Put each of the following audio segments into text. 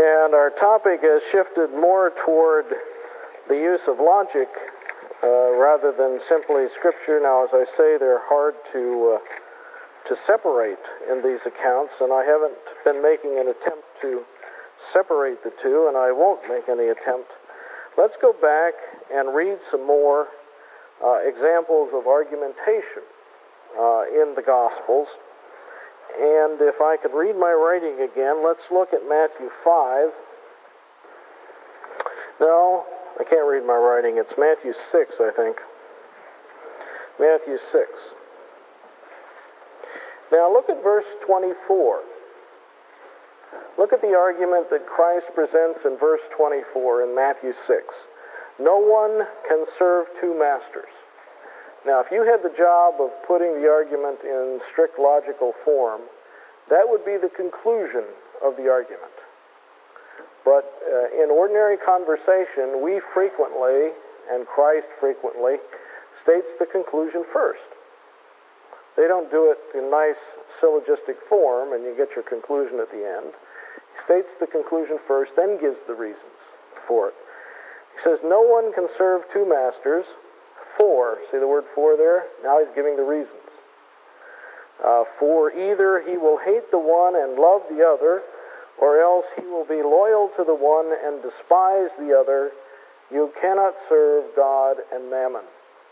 And our topic has shifted more toward the use of logic rather than simply Scripture. Now, as I say, they're hard to separate in these accounts, and I haven't been making an attempt to separate the two, and I won't make any attempt. Let's go back and read some more examples of argumentation in the Gospels. And if I could read my writing again, let's look at Matthew 5. No, I can't read my writing. It's Matthew 6, I think. Matthew 6. Now look at verse 24. Look at the argument that Christ presents in verse 24 in Matthew 6. No one can serve two masters. Now, if you had the job of putting the argument in strict logical form, that would be the conclusion of the argument. But in ordinary conversation, we frequently, and Christ frequently, states the conclusion first. They don't do it in nice syllogistic form, and you get your conclusion at the end. He states the conclusion first, then gives the reasons for it. He says, no one can serve two masters. For, see the word for there? Now he's giving the reasons. For either he will hate the one and love the other, or else he will be loyal to the one and despise the other. You cannot serve God and mammon.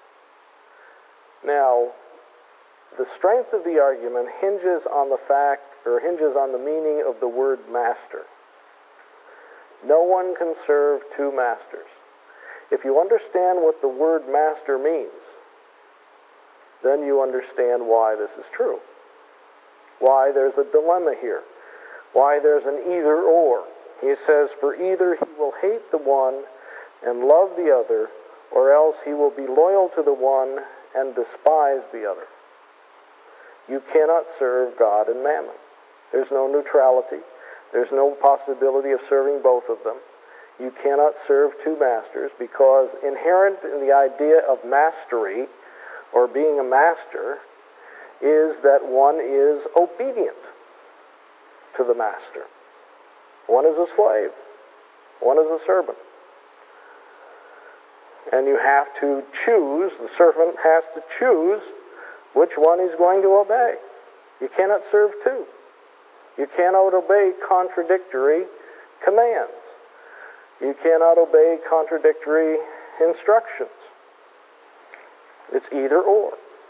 Now, the strength of the argument hinges on the meaning of the word master. No one can serve two masters. If you understand what the word master means, then you understand why this is true. Why there's a dilemma here. Why there's an either or. He says, for either he will hate the one and love the other, or else he will be loyal to the one and despise the other. You cannot serve God and mammon. There's no neutrality. There's no possibility of serving both of them. You cannot serve two masters, because inherent in the idea of mastery, or being a master, is that one is obedient to the master. One is a slave. One is a servant. And you have to choose, the servant has to choose which one he's going to obey. You cannot serve two. You cannot obey contradictory commands. You cannot obey contradictory instructions. It's either or.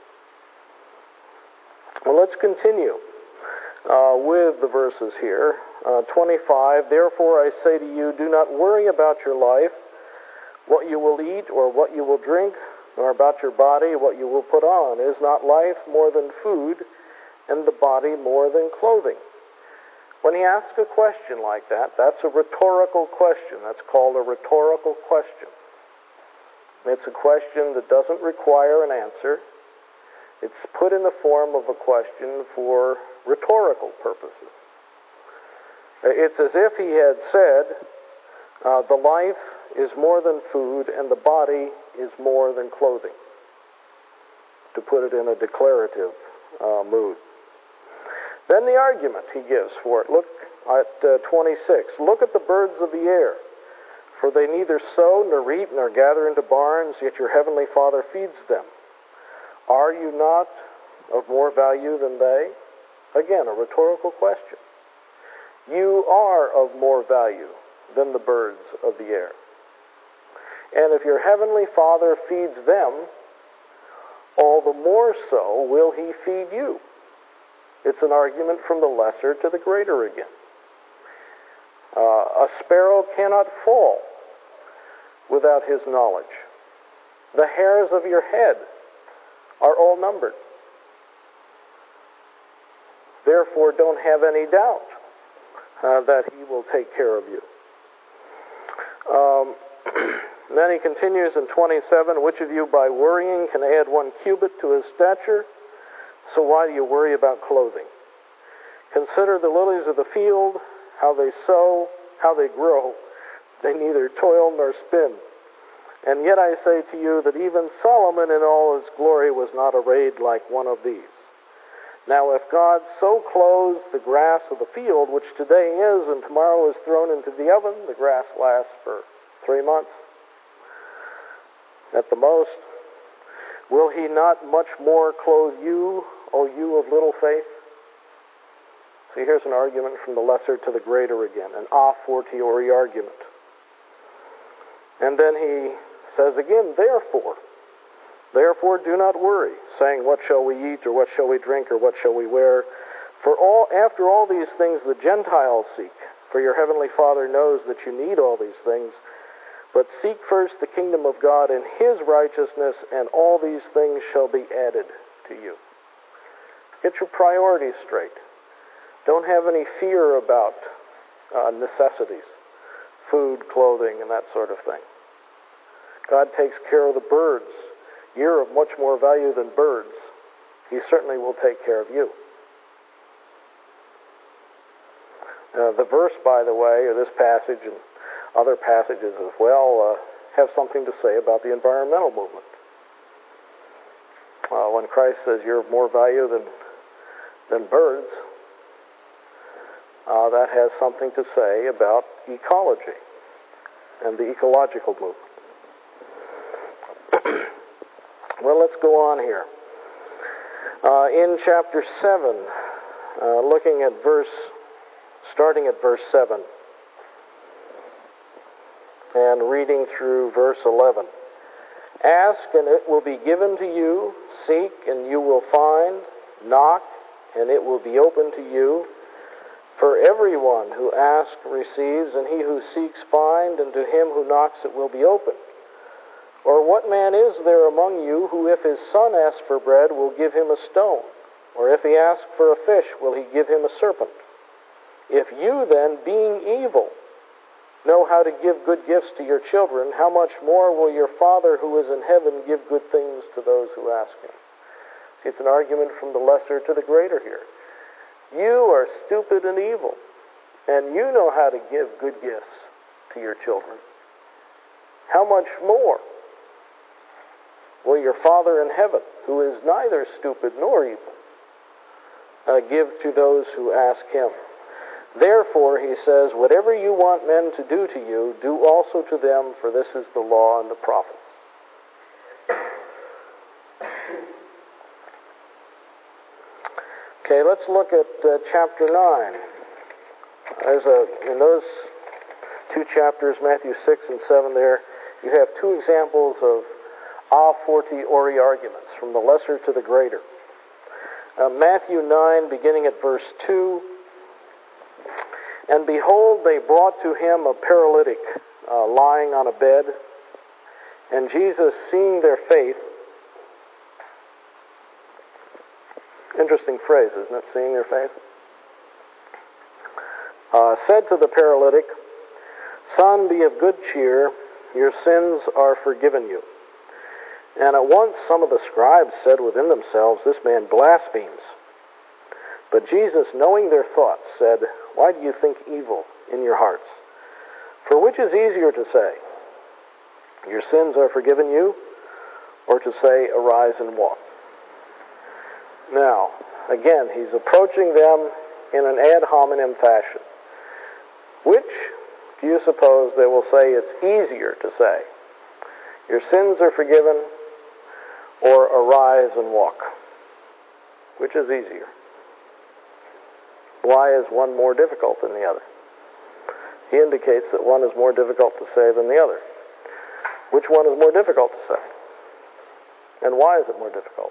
Well, let's continue with the verses here. 25, therefore I say to you, do not worry about your life, what you will eat or what you will drink, nor about your body, what you will put on. Is not life more than food, and the body more than clothing? When he asks a question like that, that's a rhetorical question. That's called a rhetorical question. It's a question that doesn't require an answer. It's put in the form of a question for rhetorical purposes. It's as if he had said, the life is more than food and the body is more than clothing, to put it in a declarative mood. Then the argument he gives for it. Look at 26. Look at the birds of the air, for they neither sow nor reap nor gather into barns, yet your heavenly Father feeds them. Are you not of more value than they? Again, a rhetorical question. You are of more value than the birds of the air. And if your heavenly Father feeds them, all the more so will he feed you. It's an argument from the lesser to the greater again. A sparrow cannot fall without his knowledge. The hairs of your head are all numbered. Therefore, don't have any doubt that he will take care of you. Then he continues in 27, which of you by worrying can add 1 cubit to his stature? So why do you worry about clothing? Consider the lilies of the field, how they sow, how they grow. They neither toil nor spin. And yet I say to you that even Solomon in all his glory was not arrayed like one of these. Now, if God so clothes the grass of the field, which today is and tomorrow is thrown into the oven, the grass lasts for 3 months at the most, will he not much more clothe you, O you of little faith? See, here's an argument from the lesser to the greater again, an a fortiori argument. And then he says again, Therefore do not worry, saying, what shall we eat, or what shall we drink, or what shall we wear? For after all these things the Gentiles seek, for your heavenly Father knows that you need all these things. But seek first the kingdom of God and his righteousness, and all these things shall be added to you. Get your priorities straight. Don't have any fear about necessities, food, clothing, and that sort of thing. God takes care of the birds. You're of much more value than birds. He certainly will take care of you. The verse, by the way, or this passage and other passages as well, have something to say about the environmental movement. When Christ says you're of more value than birds, that has something to say about ecology and the ecological movement. Well, let's go on here. In chapter 7, starting at verse 7, and reading through verse 11. Ask, and it will be given to you. Seek, and you will find. Knock, and it will be open to you. For everyone who asks receives, and he who seeks finds, and to him who knocks it will be opened. Or what man is there among you who, if his son asks for bread, will give him a stone? Or if he asks for a fish, will he give him a serpent? If you then, being evil, know how to give good gifts to your children, how much more will your Father who is in heaven give good things to those who ask him? See, it's an argument from the lesser to the greater here. You are stupid and evil, and you know how to give good gifts to your children. How much more will your Father in heaven, who is neither stupid nor evil, give to those who ask him? Therefore, he says, whatever you want men to do to you, do also to them, for this is the law and the prophets. Okay, let's look at chapter 9. In those two chapters, Matthew 6 and 7 there, you have two examples of a fortiori arguments, from the lesser to the greater. Matthew 9, beginning at verse 2, and behold, they brought to him a paralytic lying on a bed, and Jesus, seeing their faith, interesting phrase, isn't it, seeing their faith, said to the paralytic, Son, be of good cheer, your sins are forgiven you. And at once some of the scribes said within themselves, this man blasphemes. But Jesus, knowing their thoughts, said, why do you think evil in your hearts? For which is easier to say, your sins are forgiven you, or to say, arise and walk? Now, again, he's approaching them in an ad hominem fashion. Which do you suppose they will say it's easier to say? Your sins are forgiven, or arise and walk? Which is easier? Why is one more difficult than the other? He indicates that one is more difficult to say than the other. Which one is more difficult to say? And why is it more difficult?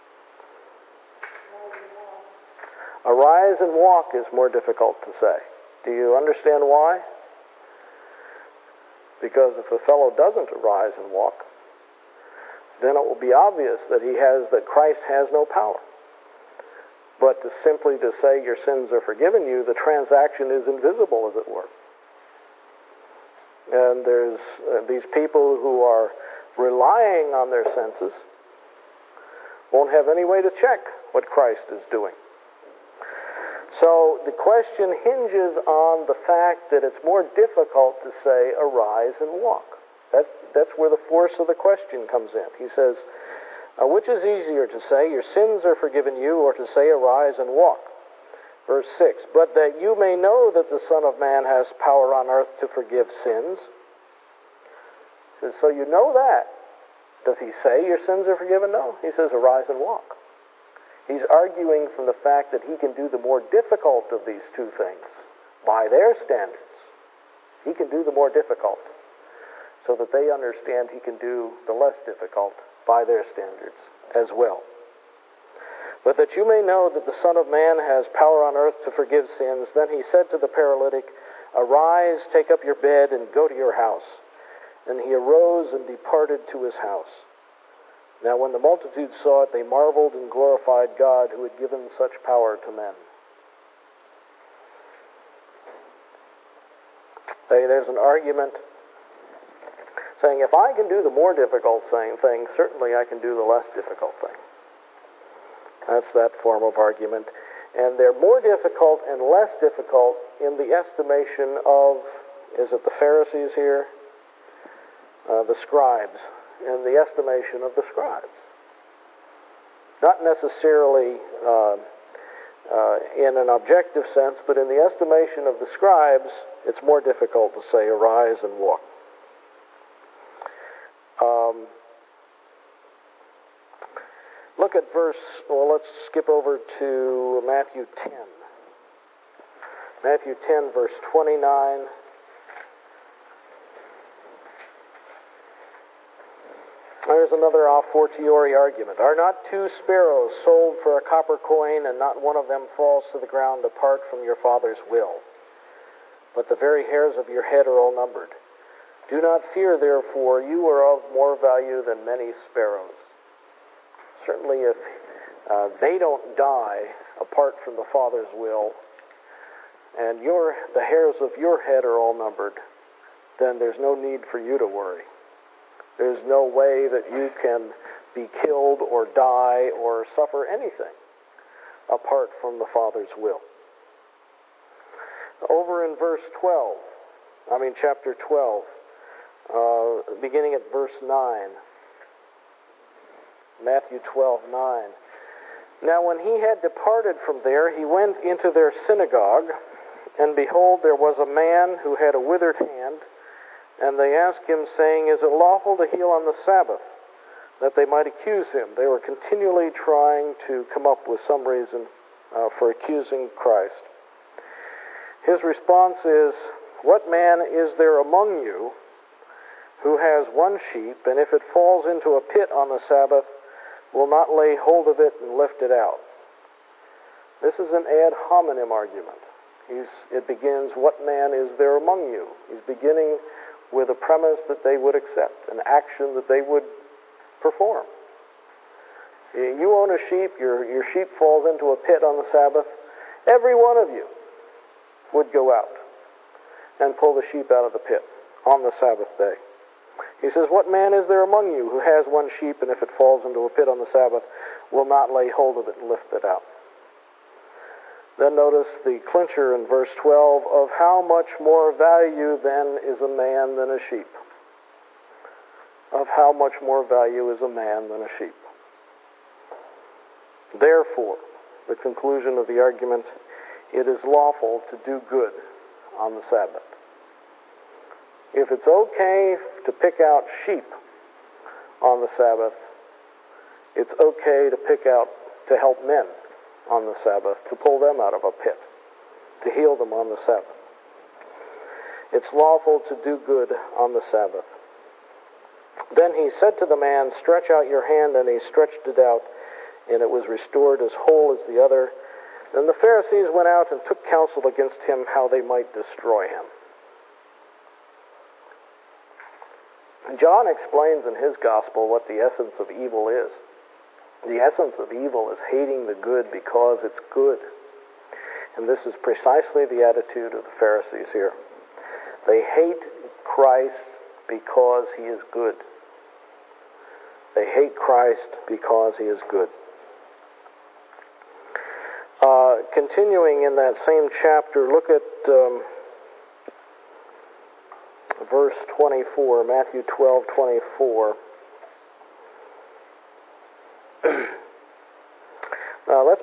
Arise and walk is more difficult to say. Do you understand why? Because if a fellow doesn't arise and walk, then it will be obvious that Christ has no power. But simply to say your sins are forgiven you, the transaction is invisible, as it were. And there's these people who are relying on their senses won't have any way to check what Christ is doing. So the question hinges on the fact that it's more difficult to say arise and walk. That's where the force of the question comes in. He says, Which is easier to say, your sins are forgiven you, or to say, arise and walk? Verse 6, but that you may know that the Son of Man has power on earth to forgive sins. So you know that. Does he say your sins are forgiven? No. He says, arise and walk. He's arguing from the fact that he can do the more difficult of these two things by their standards. He can do the more difficult so that they understand he can do the less difficult by their standards as well. But that you may know that the Son of Man has power on earth to forgive sins. Then he said to the paralytic, arise, take up your bed, and go to your house. And he arose and departed to his house. Now when the multitude saw it, they marveled and glorified God who had given such power to men. There's an argument saying if I can do the more difficult thing, certainly I can do the less difficult thing. That's that form of argument. And they're more difficult and less difficult in the estimation of, is it the Pharisees here? The scribes, in the estimation of the scribes. Not necessarily in an objective sense, but in the estimation of the scribes, it's more difficult to say, arise and walk. Look at let's skip over to Matthew 10. Matthew 10, verse 29. There's another a fortiori argument. Are not 2 sparrows sold for a copper coin, and not one of them falls to the ground apart from your Father's will? But the very hairs of your head are all numbered. Do not fear, therefore, you are of more value than many sparrows. Certainly if they don't die apart from the Father's will, and the hairs of your head are all numbered, then there's no need for you to worry. There's no way that you can be killed or die or suffer anything apart from the Father's will. Over in chapter 12, beginning at verse 9. Matthew 12:9. Now when he had departed from there, he went into their synagogue, and behold, there was a man who had a withered hand, and they asked him, saying, is it lawful to heal on the Sabbath? That they might accuse him. They were continually trying to come up with some reason for accusing Christ. His response is, what man is there among you who has one sheep, and if it falls into a pit on the Sabbath, will not lay hold of it and lift it out? This is an ad hominem argument. It begins, what man is there among you? He's beginning with a premise that they would accept, an action that they would perform. You own a sheep, your sheep falls into a pit on the Sabbath, every one of you would go out and pull the sheep out of the pit on the Sabbath day. He says, what man is there among you who has one sheep, and if it falls into a pit on the Sabbath, will not lay hold of it and lift it out? Then notice the clincher in verse 12 of how much more value then is a man than a sheep. Of how much more value is a man than a sheep. Therefore, the conclusion of the argument, it is lawful to do good on the Sabbath. If it's okay to pick out sheep on the Sabbath, it's okay to help men on the Sabbath, to pull them out of a pit, to heal them on the Sabbath. It's lawful to do good on the Sabbath. Then he said to the man, stretch out your hand, and he stretched it out, and it was restored as whole as the other. Then the Pharisees went out and took counsel against him how they might destroy him. John explains in his gospel what the essence of evil is. The essence of evil is hating the good because it's good. And this is precisely the attitude of the Pharisees here. They hate Christ because he is good. They hate Christ because he is good. Continuing in that same chapter, look at verse 24, Matthew 12:24.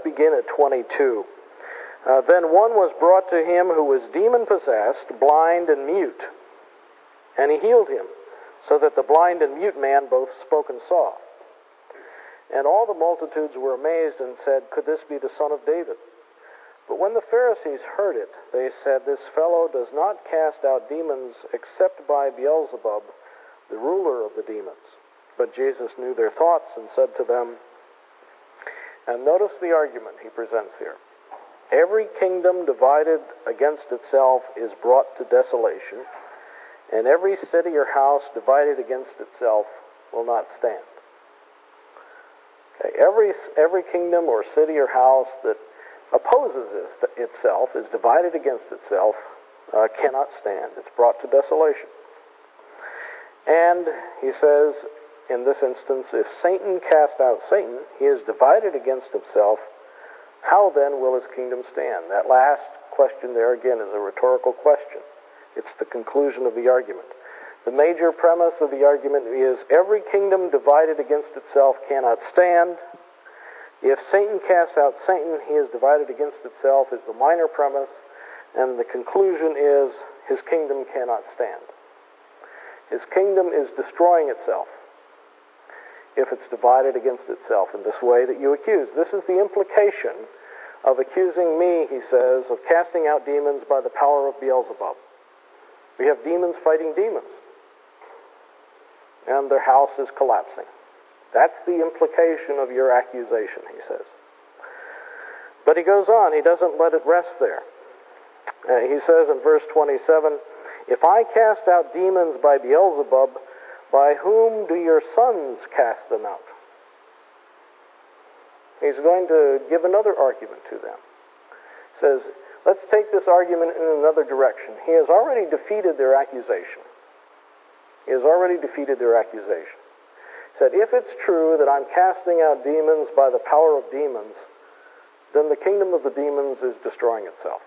begin at 22. Then one was brought to him who was demon-possessed, blind and mute, and he healed him, so that the blind and mute man both spoke and saw. And all the multitudes were amazed and said, "Could this be the son of David?" But when the Pharisees heard it, they said, "This fellow does not cast out demons except by Beelzebub, the ruler of the demons." But Jesus knew their thoughts and said to them, and notice the argument he presents here. Every kingdom divided against itself is brought to desolation, and every city or house divided against itself will not stand. Okay, every kingdom or city or house that opposes itself, is divided against itself, cannot stand. It's brought to desolation. And he says, in this instance, if Satan cast out Satan, he is divided against himself. How then will his kingdom stand? That last question there, again, is a rhetorical question. It's the conclusion of the argument. The major premise of the argument is every kingdom divided against itself cannot stand. If Satan casts out Satan, he is divided against itself, is the minor premise, and the conclusion is his kingdom cannot stand. His kingdom is destroying itself if it's divided against itself in this way that you accuse. This is the implication of accusing me, he says, of casting out demons by the power of Beelzebub. We have demons fighting demons, and their house is collapsing. That's the implication of your accusation, he says. But he goes on. He doesn't let it rest there. He says in verse 27, "If I cast out demons by Beelzebub, by whom do your sons cast them out?" He's going to give another argument to them. He says, let's take this argument in another direction. He has already defeated their accusation. He has already defeated their accusation. Said, if it's true that I'm casting out demons by the power of demons, then the kingdom of the demons is destroying itself.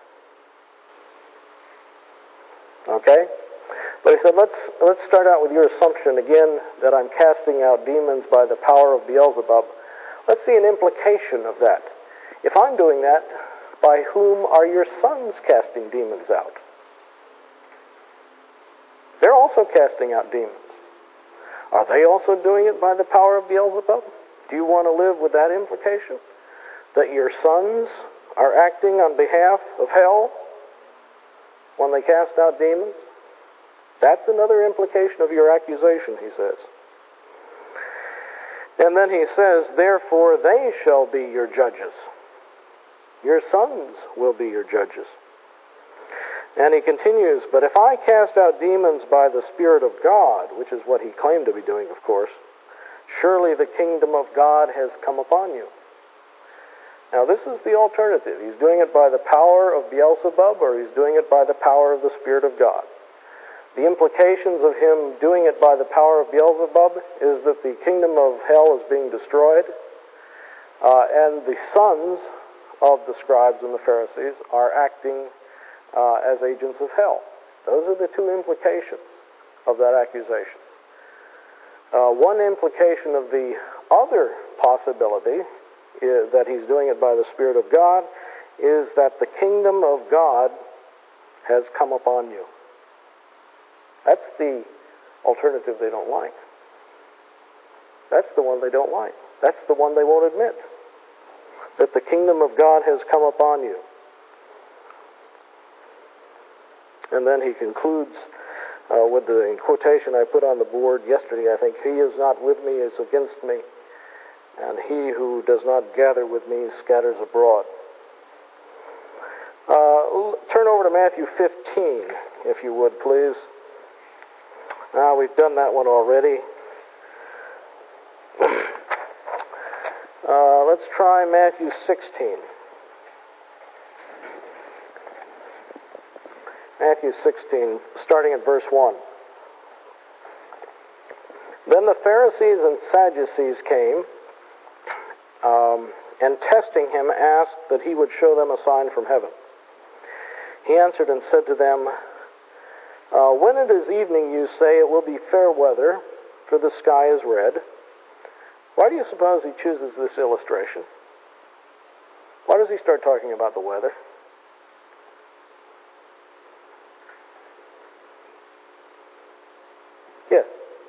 Okay? But he said, let's start out with your assumption again that I'm casting out demons by the power of Beelzebub. Let's see an implication of that. If I'm doing that, by whom are your sons casting demons out? They're also casting out demons. Are they also doing it by the power of Beelzebub? Do you want to live with that implication? That your sons are acting on behalf of hell when they cast out demons? That's another implication of your accusation, he says. And then he says, therefore they shall be your judges. Your sons will be your judges. And he continues, but if I cast out demons by the Spirit of God, which is what he claimed to be doing, of course, surely the kingdom of God has come upon you. Now this is the alternative. He's doing it by the power of Beelzebub, or he's doing it by the power of the Spirit of God. The implications of him doing it by the power of Beelzebub is that the kingdom of hell is being destroyed, and the sons of the scribes and the Pharisees are acting as agents of hell. Those are the two implications of that accusation. One implication of the other possibility is that he's doing it by the Spirit of God is that the kingdom of God has come upon you. That's the alternative they don't like. That's the one they don't like. That's the one they won't admit. That the kingdom of God has come upon you. And then he concludes with the quotation I put on the board yesterday, I think, "He is not with me is against me, and he who does not gather with me scatters abroad." Turn over to Matthew 15, if you would, please. We've done that one already. Let's try Matthew 16. Matthew 16, starting at verse 1. Then the Pharisees and Sadducees came, and testing him, asked that he would show them a sign from heaven. He answered and said to them, when it is evening, you say it will be fair weather, for the sky is red. Why do you suppose he chooses this illustration? Why does he start talking about the weather? Yes.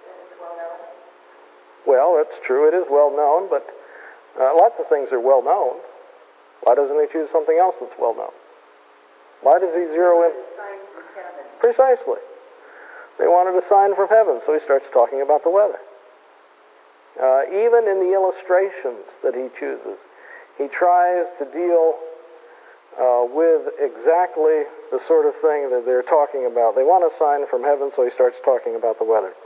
Well, that's true. It is well known, but lots of things are well known. Why doesn't he choose something else that's well known? Why does he zero in? Precisely. They wanted a sign from heaven, so he starts talking about the weather. Even in the illustrations that he chooses, he tries to deal with exactly the sort of thing that they're talking about. They want a sign from heaven, so he starts talking about the weather.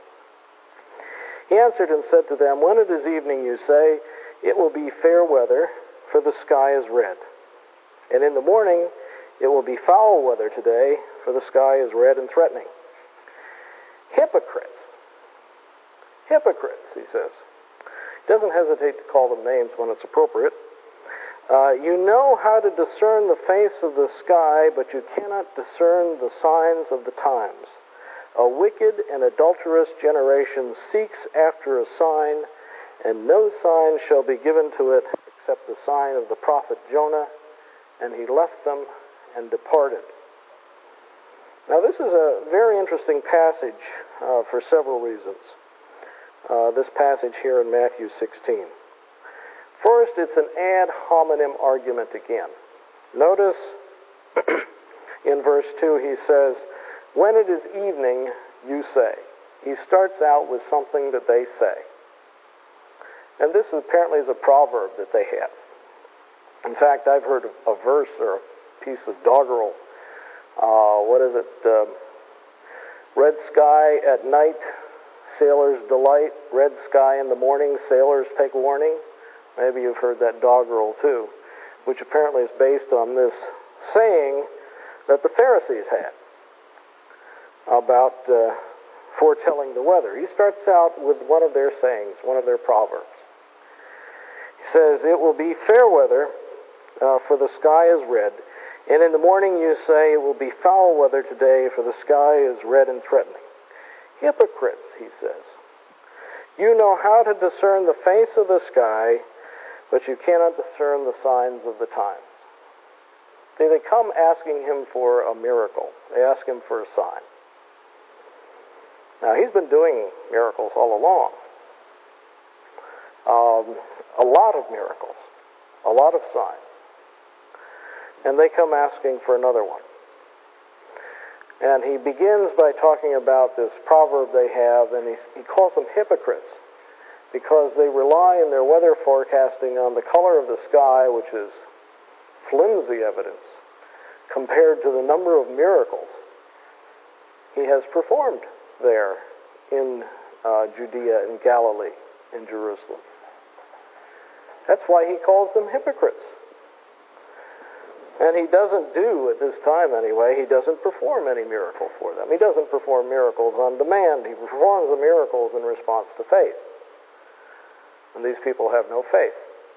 He answered and said to them, "When it is evening, you say, it will be fair weather, for the sky is red. And in the morning, it will be foul weather today, for the sky is red and threatening." Hypocrites. Hypocrites, he says. He doesn't hesitate to call them names when it's appropriate. You know how to discern the face of the sky, but you cannot discern the signs of the times. A wicked and adulterous generation seeks after a sign, and no sign shall be given to it except the sign of the prophet Jonah. And he left them and departed. Now this is a very interesting passage for several reasons. This passage here in Matthew 16. First, it's an ad hominem argument again. Notice in verse 2 he says, "When it is evening, you say." He starts out with something that they say. And this apparently is a proverb that they have. In fact, I've heard a verse or a piece of doggerel. What is it? Red sky at night, sailors delight. Red sky in the morning, sailors take warning. Maybe you've heard that doggerel too, which apparently is based on this saying that the Pharisees had about foretelling the weather. He starts out with one of their sayings, one of their proverbs. He says, "It will be fair weather, for the sky is red. And in the morning you say, it will be foul weather today, for the sky is red and threatening." Hypocrites, he says. You know how to discern the face of the sky, but you cannot discern the signs of the times. See, they come asking him for a miracle. They ask him for a sign. Now, he's been doing miracles all along. A lot of miracles. A lot of signs. And they come asking for another one. And he begins by talking about this proverb they have, and he calls them hypocrites because they rely in their weather forecasting on the color of the sky, which is flimsy evidence, compared to the number of miracles he has performed there in Judea and Galilee, in Jerusalem. That's why he calls them hypocrites. And he doesn't do, at this time anyway, he doesn't perform any miracle for them. He doesn't perform miracles on demand. He performs the miracles in response to faith. And these people have no faith.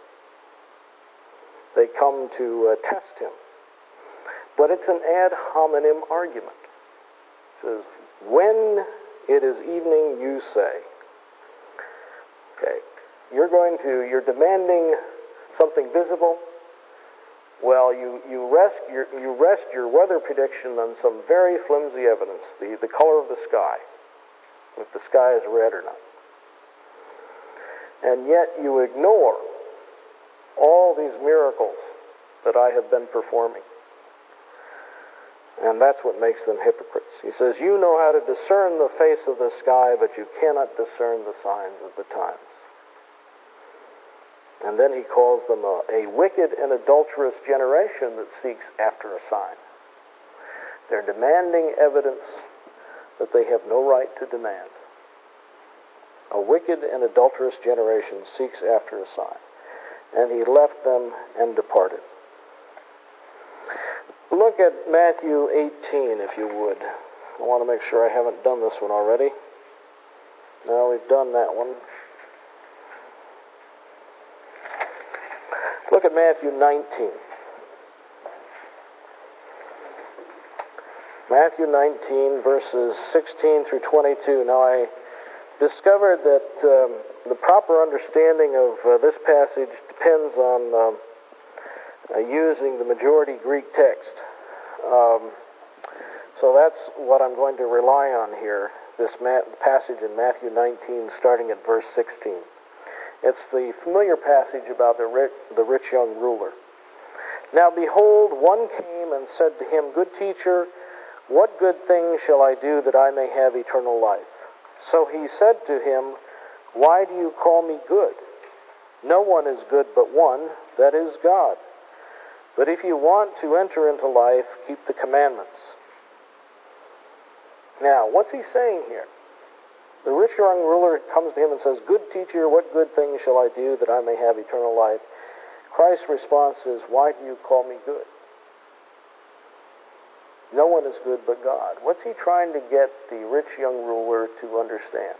They come to test him. But it's an ad hominem argument. It says, when it is evening, you say. Okay, you're demanding something visible. Well, you rest your weather prediction on some very flimsy evidence, the color of the sky, if the sky is red or not. And yet you ignore all these miracles that I have been performing. And that's what makes them hypocrites. He says, you know how to discern the face of the sky, but you cannot discern the signs of the times. And then he calls them a wicked and adulterous generation that seeks after a sign. They're demanding evidence that they have no right to demand. A wicked and adulterous generation seeks after a sign. And he left them and departed. Look at Matthew 18, if you would. I want to make sure I haven't done this one already. No, we've done that one. Look at Matthew 19. Matthew 19, verses 16 through 22. Now, I discovered that the proper understanding of this passage depends on using the majority Greek text. So that's what I'm going to rely on here, this passage in Matthew 19, starting at verse 16. It's the familiar passage about the rich young ruler. Now behold, one came and said to him, Good teacher, what good thing shall I do that I may have eternal life? So he said to him, Why do you call me good? No one is good but one, that is God. But if you want to enter into life, keep the commandments. Now, what's he saying here? The rich young ruler comes to him and says, Good teacher, what good thing shall I do that I may have eternal life? Christ's response is, Why do you call me good? No one is good but God. What's he trying to get the rich young ruler to understand?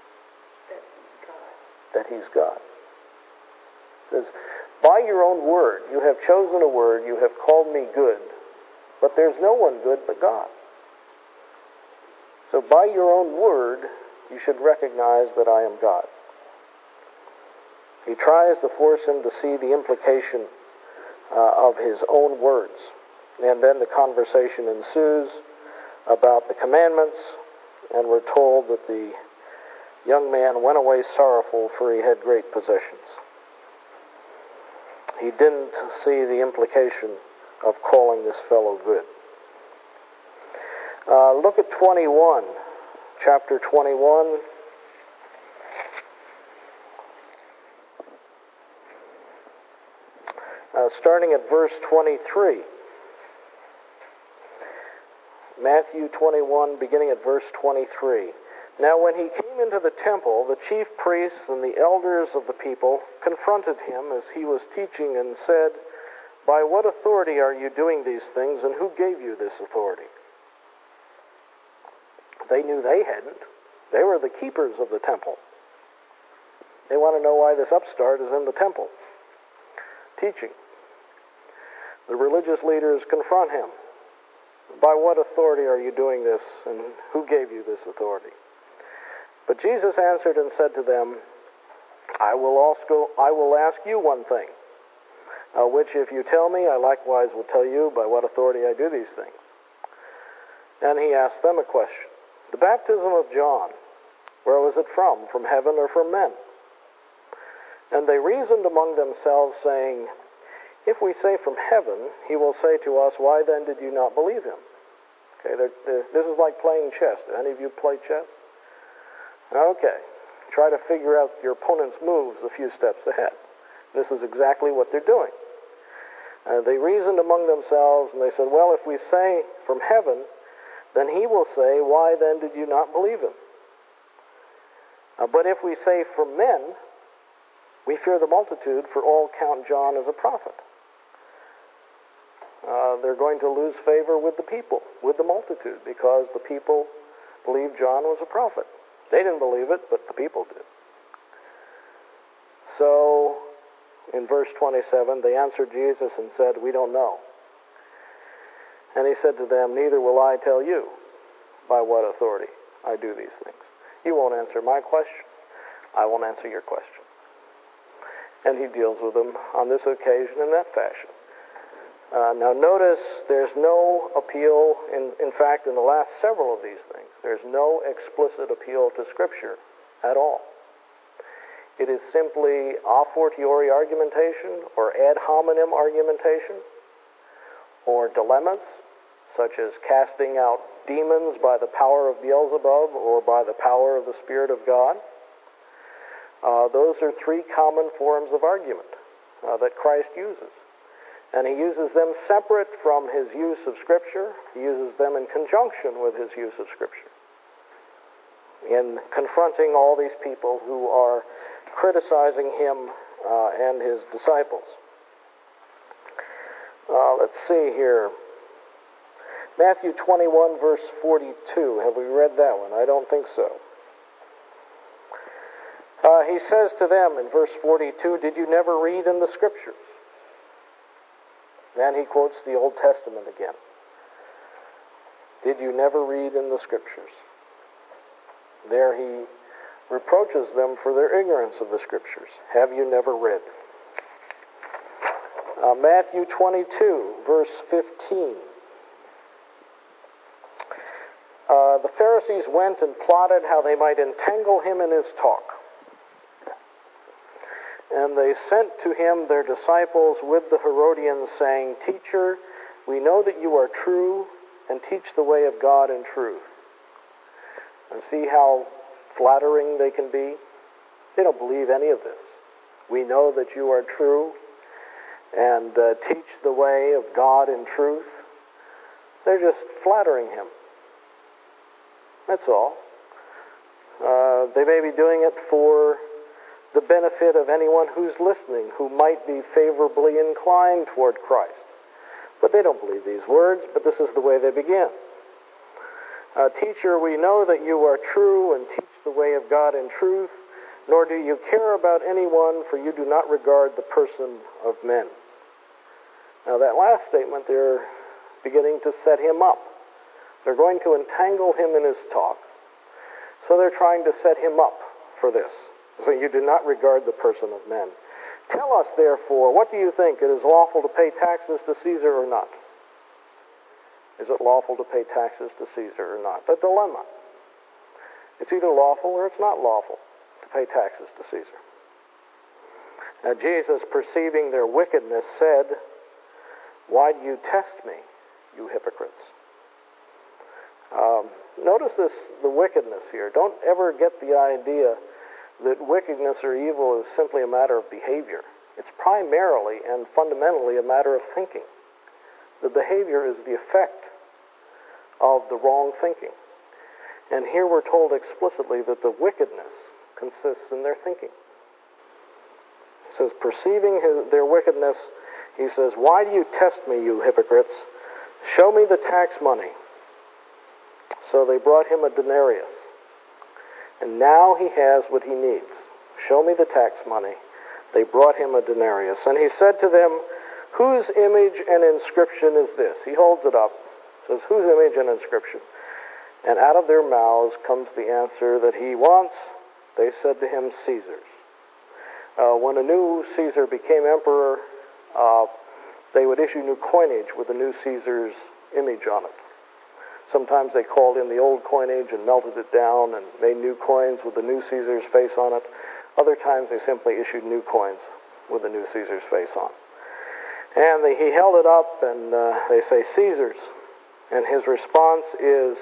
That he's God. He says, by your own word, you have chosen a word, you have called me good, but there's no one good but God. So by your own word, you should recognize that I am God. He tries to force him to see the implication of his own words. And then the conversation ensues about the commandments, and we're told that the young man went away sorrowful, for he had great possessions. He didn't see the implication of calling this fellow good. Look at 21, chapter 21. Starting at verse 23. Matthew 21, beginning at verse 23. Now when he came into the temple, the chief priests and the elders of the people confronted him as he was teaching and said, By what authority are you doing these things, and who gave you this authority? They knew they hadn't. They were the keepers of the temple. They want to know why this upstart is in the temple, teaching. The religious leaders confront him. By what authority are you doing this, and who gave you this authority? But Jesus answered and said to them, I will ask you one thing, which if you tell me, I likewise will tell you by what authority I do these things. And he asked them a question. The baptism of John, where was it from? From heaven or from men? And they reasoned among themselves, saying, If we say from heaven, he will say to us, Why then did you not believe him? Okay, this is like playing chess. Do any of you play chess? Okay. Try to figure out your opponent's moves a few steps ahead. This is exactly what they're doing. They reasoned among themselves, and they said, Well, if we say from heaven, then he will say, Why then did you not believe him? But if we say from men, we fear the multitude, for all count John as a prophet. They're going to lose favor with the people, with the multitude, because the people believed John was a prophet. They didn't believe it, but the people did. So, in verse 27, they answered Jesus and said, We don't know. And he said to them, Neither will I tell you by what authority I do these things. You won't answer my question. I won't answer your question. And he deals with them on this occasion in that fashion. Now notice there's no appeal, in fact in the last several of these things, there's no explicit appeal to Scripture at all. It is simply a fortiori argumentation or ad hominem argumentation or dilemmas such as casting out demons by the power of Beelzebub or by the power of the Spirit of God. Those are three common forms of argument that Christ uses. And he uses them separate from his use of Scripture. He uses them in conjunction with his use of Scripture in confronting all these people who are criticizing him and his disciples. Let's see here. Matthew 21, verse 42. Have we read that one? I don't think so. He says to them in verse 42, Did you never read in the Scriptures? Then he quotes the Old Testament again. Did you never read in the Scriptures? There he reproaches them for their ignorance of the Scriptures. Have you never read? Matthew 22, verse 15. The Pharisees went and plotted how they might entangle him in his talk. And they sent to him their disciples with the Herodians, saying, Teacher, we know that you are true and teach the way of God in truth. And see how flattering they can be? They don't believe any of this. We know that you are true and teach the way of God in truth. They're just flattering him. That's all. They may be doing it for the benefit of anyone who's listening, who might be favorably inclined toward Christ. But they don't believe these words, but this is the way they begin. Teacher, we know that you are true and teach the way of God in truth, nor do you care about anyone, for you do not regard the person of men. Now that last statement, they're beginning to set him up. They're going to entangle him in his talk. So they're trying to set him up for this. So you do not regard the person of men. Tell us, therefore, what do you think? It is lawful to pay taxes to Caesar or not? Is it lawful to pay taxes to Caesar or not? The dilemma. It's either lawful or it's not lawful to pay taxes to Caesar. Now Jesus, perceiving their wickedness, said, Why do you test me, you hypocrites? Notice the wickedness here. Don't ever get the idea that wickedness or evil is simply a matter of behavior. It's primarily and fundamentally a matter of thinking. The behavior is the effect of the wrong thinking. And here we're told explicitly that the wickedness consists in their thinking. It says, perceiving their wickedness, he says, Why do you test me, you hypocrites? Show me the tax money. So they brought him a denarius. And now he has what he needs. Show me the tax money. They brought him a denarius. And he said to them, Whose image and inscription is this? He holds it up. Says, Whose image and inscription? And out of their mouths comes the answer that he wants. They said to him, Caesar's. When a new Caesar became emperor, they would issue new coinage with the new Caesar's image on it. Sometimes they called in the old coinage and melted it down and made new coins with the new Caesar's face on it. Other times they simply issued new coins with the new Caesar's face on. And he held it up and they say, Caesar's. And his response is,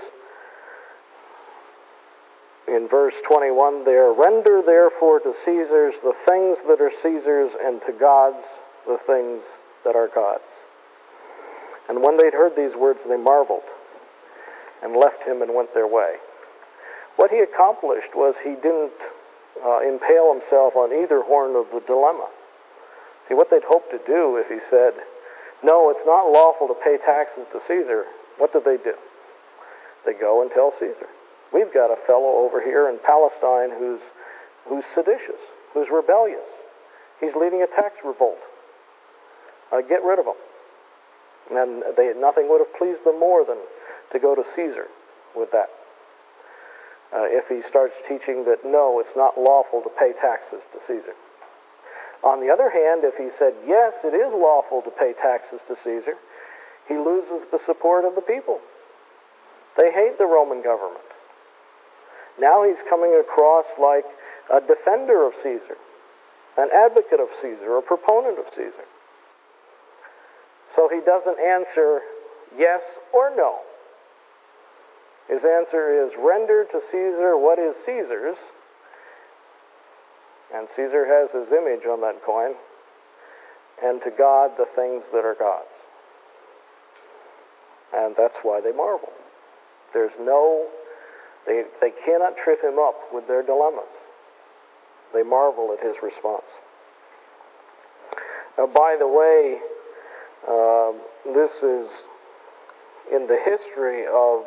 in verse 21 there, Render therefore to Caesar's the things that are Caesar's, and to God's the things that are God's. And when they'd heard these words, they marveled and left him and went their way. What he accomplished was he didn't impale himself on either horn of the dilemma. See, what they'd hoped to do if he said, No, it's not lawful to pay taxes to Caesar, what do? They go and tell Caesar. We've got a fellow over here in Palestine who's seditious, who's rebellious. He's leading a tax revolt. Get rid of him. And nothing would have pleased them more than to go to Caesar with that. If he starts teaching that, no, it's not lawful to pay taxes to Caesar. On the other hand, if he said, yes, it is lawful to pay taxes to Caesar, he loses the support of the people. They hate the Roman government. Now he's coming across like a defender of Caesar, an advocate of Caesar, a proponent of Caesar. So he doesn't answer yes or no. His answer is, render to Caesar what is Caesar's, and Caesar has his image on that coin, and to God the things that are God's. And that's why they marvel. They cannot trip him up with their dilemmas. They marvel at his response. Now, by the way, this is in the history of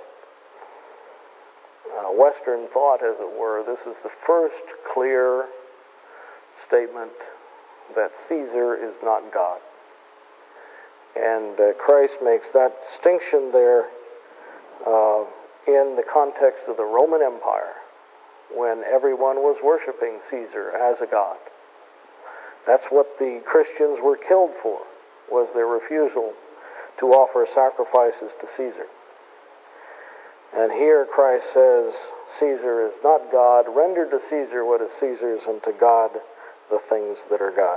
Western thought, as it were. This is the first clear statement that Caesar is not God. And Christ makes that distinction there in the context of the Roman Empire, when everyone was worshiping Caesar as a god. That's what the Christians were killed for. was their refusal to offer sacrifices to Caesar. And here Christ says, Caesar is not God. Render to Caesar what is Caesar's, and to God the things that are God.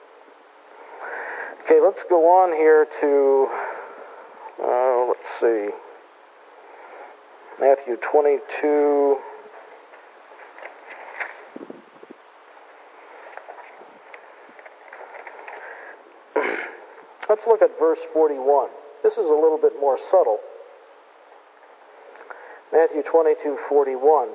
Okay, let's go on here to, let's see, Matthew 22. Let's look at verse 41. This is a little bit more subtle. Matthew 22:41.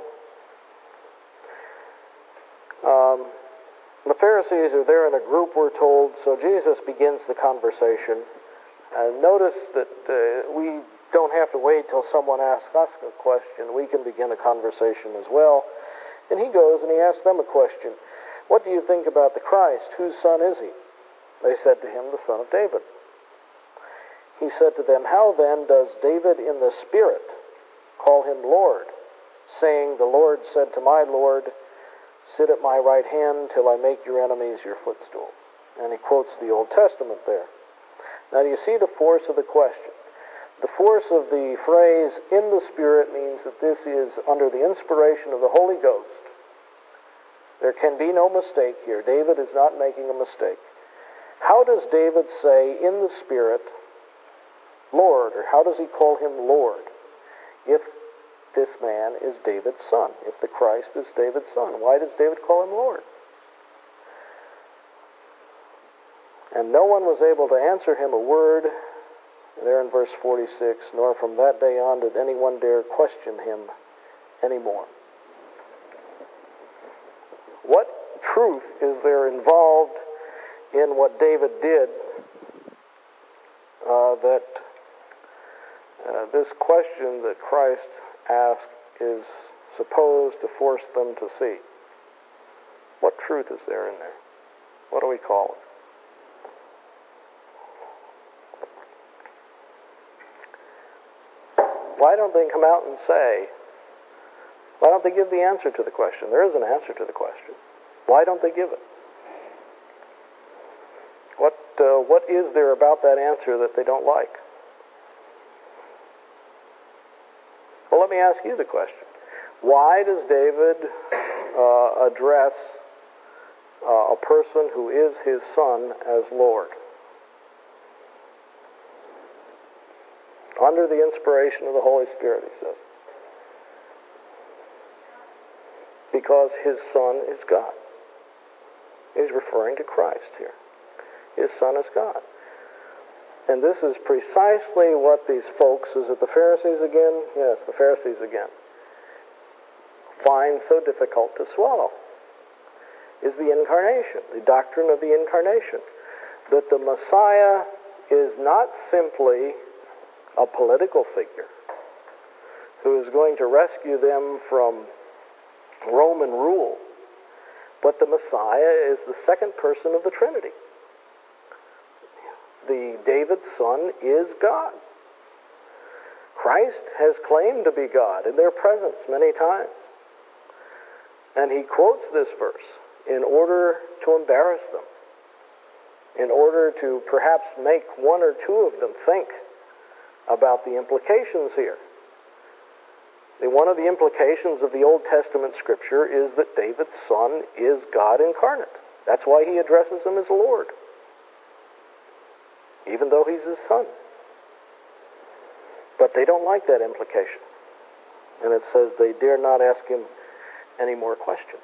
The Pharisees are there in a group, we're told, so Jesus begins the conversation. Notice that we don't have to wait till someone asks us a question. We can begin a conversation as well. And he goes and he asks them a question. What do you think about the Christ? Whose son is he? They said to him, the son of David. He said to them, how then does David in the Spirit call him Lord, saying, the Lord said to my Lord, sit at my right hand till I make your enemies your footstool. And he quotes the Old Testament there. Now do you see the force of the question? The force of the phrase, in the Spirit, means that this is under the inspiration of the Holy Ghost. There can be no mistake here. David is not making a mistake. How does David say, in the Spirit, Lord, or how does he call him Lord, if this man is David's son, if the Christ is David's son? Why does David call him Lord? And no one was able to answer him a word. There in verse 46, nor from that day on did anyone dare question him anymore. What truth is there involved in what David did that this question that Christ asked is supposed to force them to see? What truth is there in there? What do we call it? Why don't they come out and say, why don't they give the answer to the question? There is an answer to the question. Why don't they give it? What is there about that answer that they don't like? Well, let me ask you the question. Why does David address a person who is his son as Lord? Under the inspiration of the Holy Spirit, he says. Because his son is God. He's referring to Christ here. His son is God. And this is precisely what these folks, is it the Pharisees again? Yes, the Pharisees again, find so difficult to swallow, is the incarnation, the doctrine of the incarnation. That the Messiah is not simply a political figure who is going to rescue them from Roman rule, but the Messiah is the second person of the Trinity. The David's son is God. Christ has claimed to be God in their presence many times. And he quotes this verse in order to embarrass them, in order to perhaps make one or two of them think about the implications here. One of the implications of the Old Testament scripture is that David's son is God incarnate. That's why he addresses him as Lord, even though he's his son. But they don't like that implication. And it says they dare not ask him any more questions.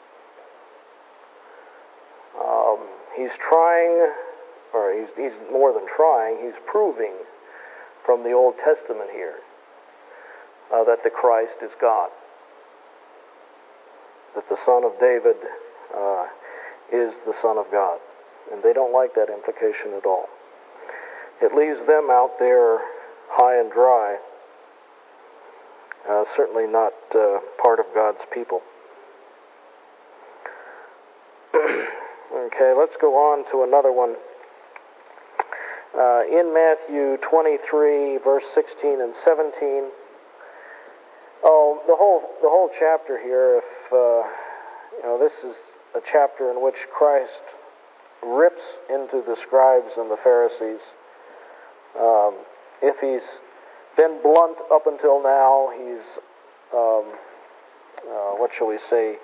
He's trying, or he's more than trying, he's proving from the Old Testament here that the Christ is God. That the son of David is the son of God. And they don't like that implication at all. It leaves them out there high and dry. Certainly not part of God's people. Okay, let's go on to another one. In Matthew 23, verse 16 and 17. Oh, the whole chapter here, if this is a chapter in which Christ rips into the scribes and the Pharisees. If he's been blunt up until now, he's, what shall we say,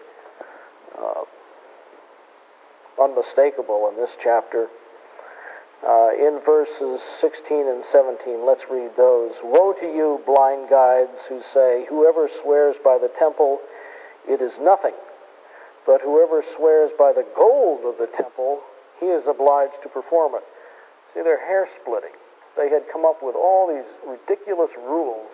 unmistakable in this chapter. In verses 16 and 17, let's read those. Woe to you, blind guides, who say, whoever swears by the temple, it is nothing. But whoever swears by the gold of the temple, he is obliged to perform it. See, they're hair-splitting. They had come up with all these ridiculous rules,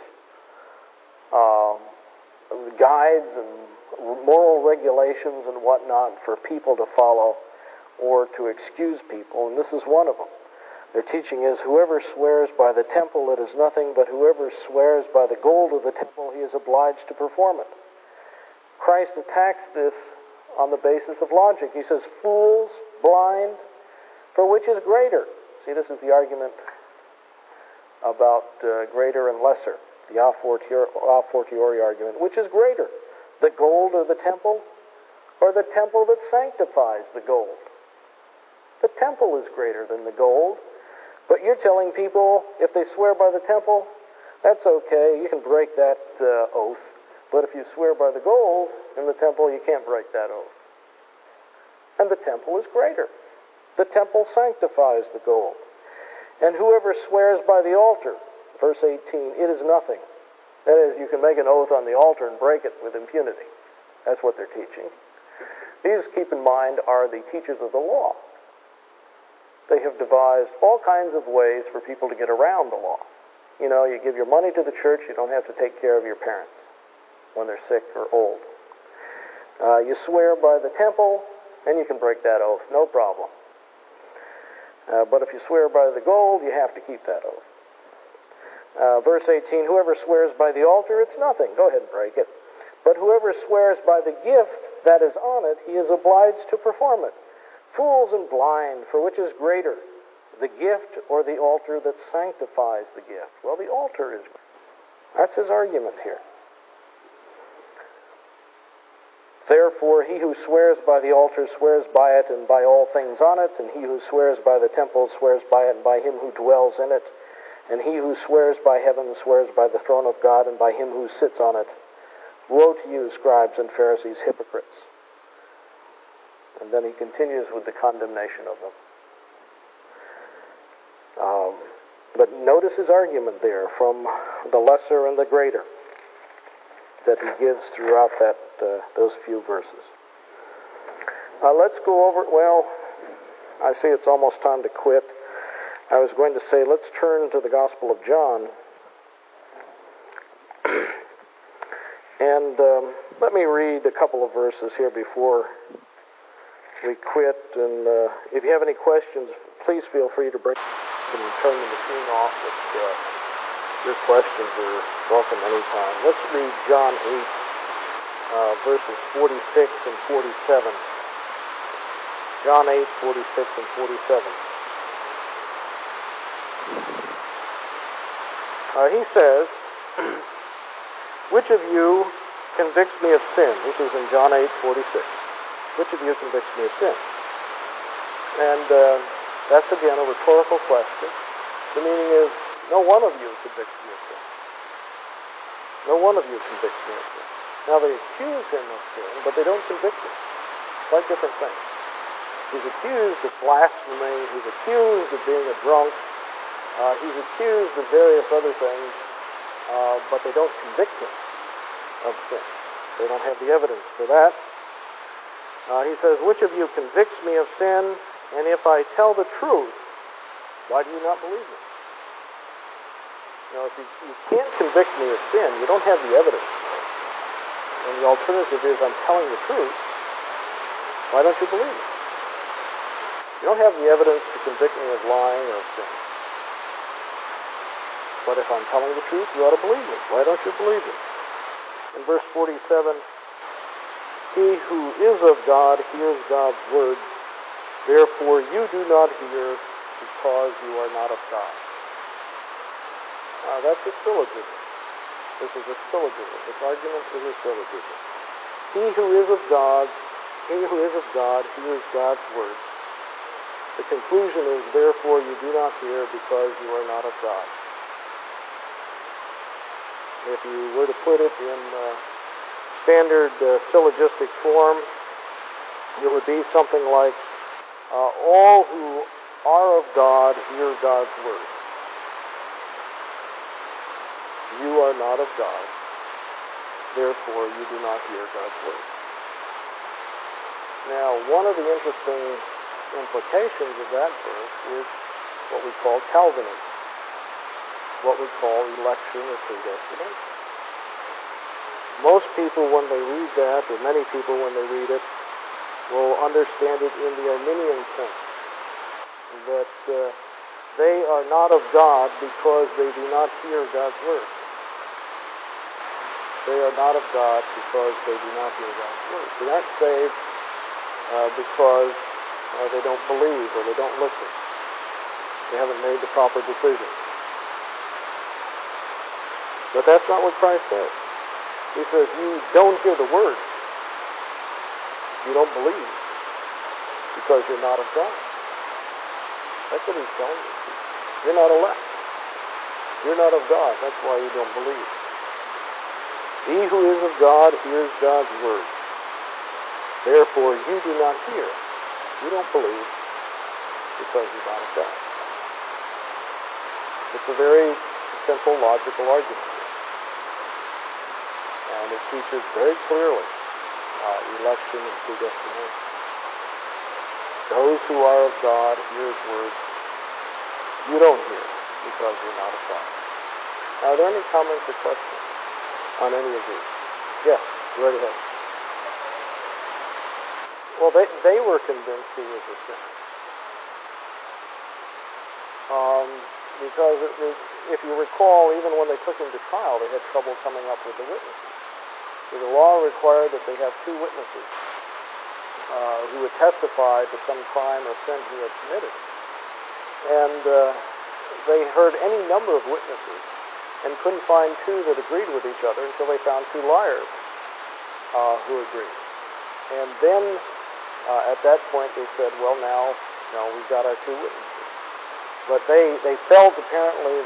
guides and moral regulations and whatnot for people to follow or to excuse people, and this is one of them. Their teaching is, whoever swears by the temple, it is nothing, but whoever swears by the gold of the temple, he is obliged to perform it. Christ attacks this on the basis of logic. He says, fools, blind, for which is greater? See, this is the argument about greater and lesser, the a fortiori argument. Which is greater, the gold or the temple, or the temple that sanctifies the gold? The temple is greater than the gold, but you're telling people if they swear by the temple, that's okay, you can break that oath, but if you swear by the gold in the temple, you can't break that oath. And the temple is greater. The temple sanctifies the gold. And whoever swears by the altar, verse 18, it is nothing. That is, you can make an oath on the altar and break it with impunity. That's what they're teaching. These, keep in mind, are the teachers of the law. They have devised all kinds of ways for people to get around the law. You know, you give your money to the church, you don't have to take care of your parents when they're sick or old. You swear by the temple, and you can break that oath, no problem. But if you swear by the gold, you have to keep that oath. Verse 18, whoever swears by the altar, it's nothing. Go ahead and break it. But whoever swears by the gift that is on it, he is obliged to perform it. Fools and blind, for which is greater, the gift or the altar that sanctifies the gift? Well, the altar is greater. That's his argument here. Therefore, he who swears by the altar swears by it and by all things on it, and he who swears by the temple swears by it and by him who dwells in it, and he who swears by heaven swears by the throne of God and by him who sits on it. Woe to you, scribes and Pharisees, hypocrites. And then he continues with the condemnation of them. But notice his argument there from the lesser and the greater that he gives throughout those few verses. Let's go over, well, I see it's almost time to quit. I was going to say, let's turn to the Gospel of John. And let me read a couple of verses here before we quit. And if you have any questions, please feel free to bring them and turn the machine off. Your questions are welcome anytime. Let's read John 8, verses 46 and 47. John 8, 46 and 47. He says, which of you convicts me of sin? This is in John 8, 46. Which of you convicts me of sin? And that's again a rhetorical question. The meaning is, no one of you convicts me of sin. No one of you convicts me of sin. Now they accuse him of sin, but they don't convict him. Quite different things. He's accused of blasphemy. He's accused of being a drunk. He's accused of various other things, but they don't convict him of sin. They don't have the evidence for that. He says, which of you convicts me of sin? And if I tell the truth, why do you not believe me? Now, if you can't convict me of sin, you don't have the evidence. And the alternative is, I'm telling the truth, why don't you believe me? You don't have the evidence to convict me of lying or of sin. But if I'm telling the truth, you ought to believe me. Why don't you believe me? In verse 47, he who is of God hears God's word. Therefore you do not hear because you are not of God. That's a syllogism. This is a syllogism. This argument is a syllogism. He who is of God hears God's word. The conclusion is, therefore you do not hear because you are not of God. If you were to put it in standard syllogistic form, it would be something like, all who are of God hear God's word. You are not of God, therefore you do not hear God's word. Now, one of the interesting implications of that verse is what we call Calvinism, what we call election or predestination. Most people, when they read that, or many people when they read it, will understand it in the Arminian sense, that they are not of God because they do not hear God's word. They are not of God because they do not hear God's word. They aren't saved because they don't believe or they don't listen. They haven't made the proper decision. But that's not what Christ says. He says, you don't hear the word. You don't believe because you're not of God. That's what he's telling you. You're not elect. You're not of God. That's why you don't believe. He who is of God hears God's word. Therefore, you do not hear. You don't believe because you're not of God. It's a very simple, logical argument. And it teaches very clearly election and predestination. Those who are of God hear his word. You don't hear because you're not of God. Now, are there any comments or questions on any of these? Yes, go right ahead. Well, they were convinced he was a sinner. Because if you recall, even when they took him to trial, they had trouble coming up with the witnesses. So the law required that they have two witnesses who would testify to some crime or sin he had committed. And they heard any number of witnesses and couldn't find two that agreed with each other until they found two liars who agreed. And then at that point they said, well, now we've got our two witnesses. But they felt apparently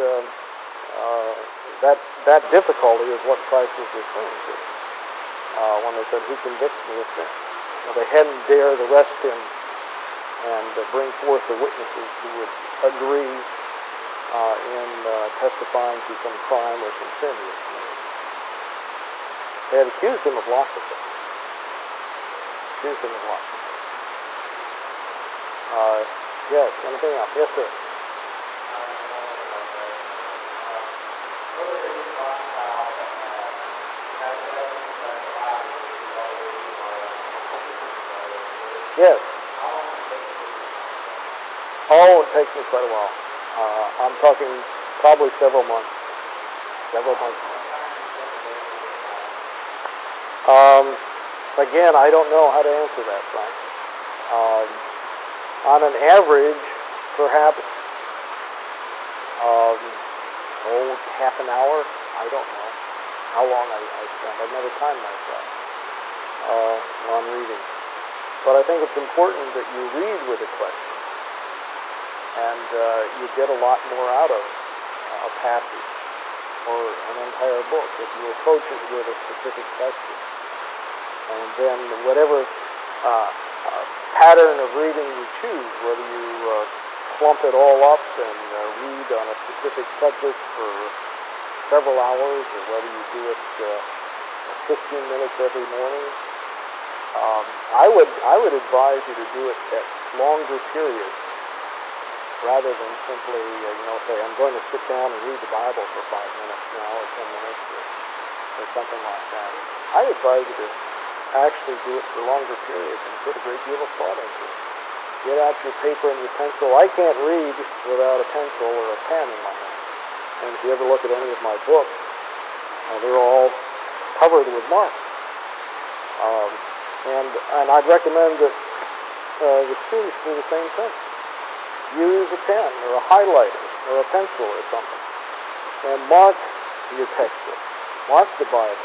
that difficulty is what Christ was referring to when they said, who convicts me of sin? Now, they hadn't dared arrest him and bring forth the witnesses who would agree in testifying to some crime or some sin he had committed. They had accused him of lots of things. Yes, anything else? Yes, sir. Yes. Oh, it takes me quite a while. I'm talking probably several months. Again, I don't know how to answer that, Frank. On an average, perhaps, half an hour. I don't know how long I spend. I've never timed myself on reading. But I think it's important that you read with a question, and you get a lot more out of a passage or an entire book if you approach it with a specific question. And then whatever pattern of reading you choose, whether you clump it all up and read on a specific subject for several hours, or whether you do it 15 minutes every morning, I would advise you to do it at longer periods rather than simply, say, I'm going to sit down and read the Bible for 5 minutes now or 10 minutes or something like that. I advise you to actually do it for longer periods and put a great deal of thought into it. Get out your paper and your pencil. I can't read without a pencil or a pen in my hand. And if you ever look at any of my books, they're all covered with marks. And I'd recommend that the students do the same thing. Use a pen or a highlighter or a pencil or something, and mark your textbook. Mark the Bible.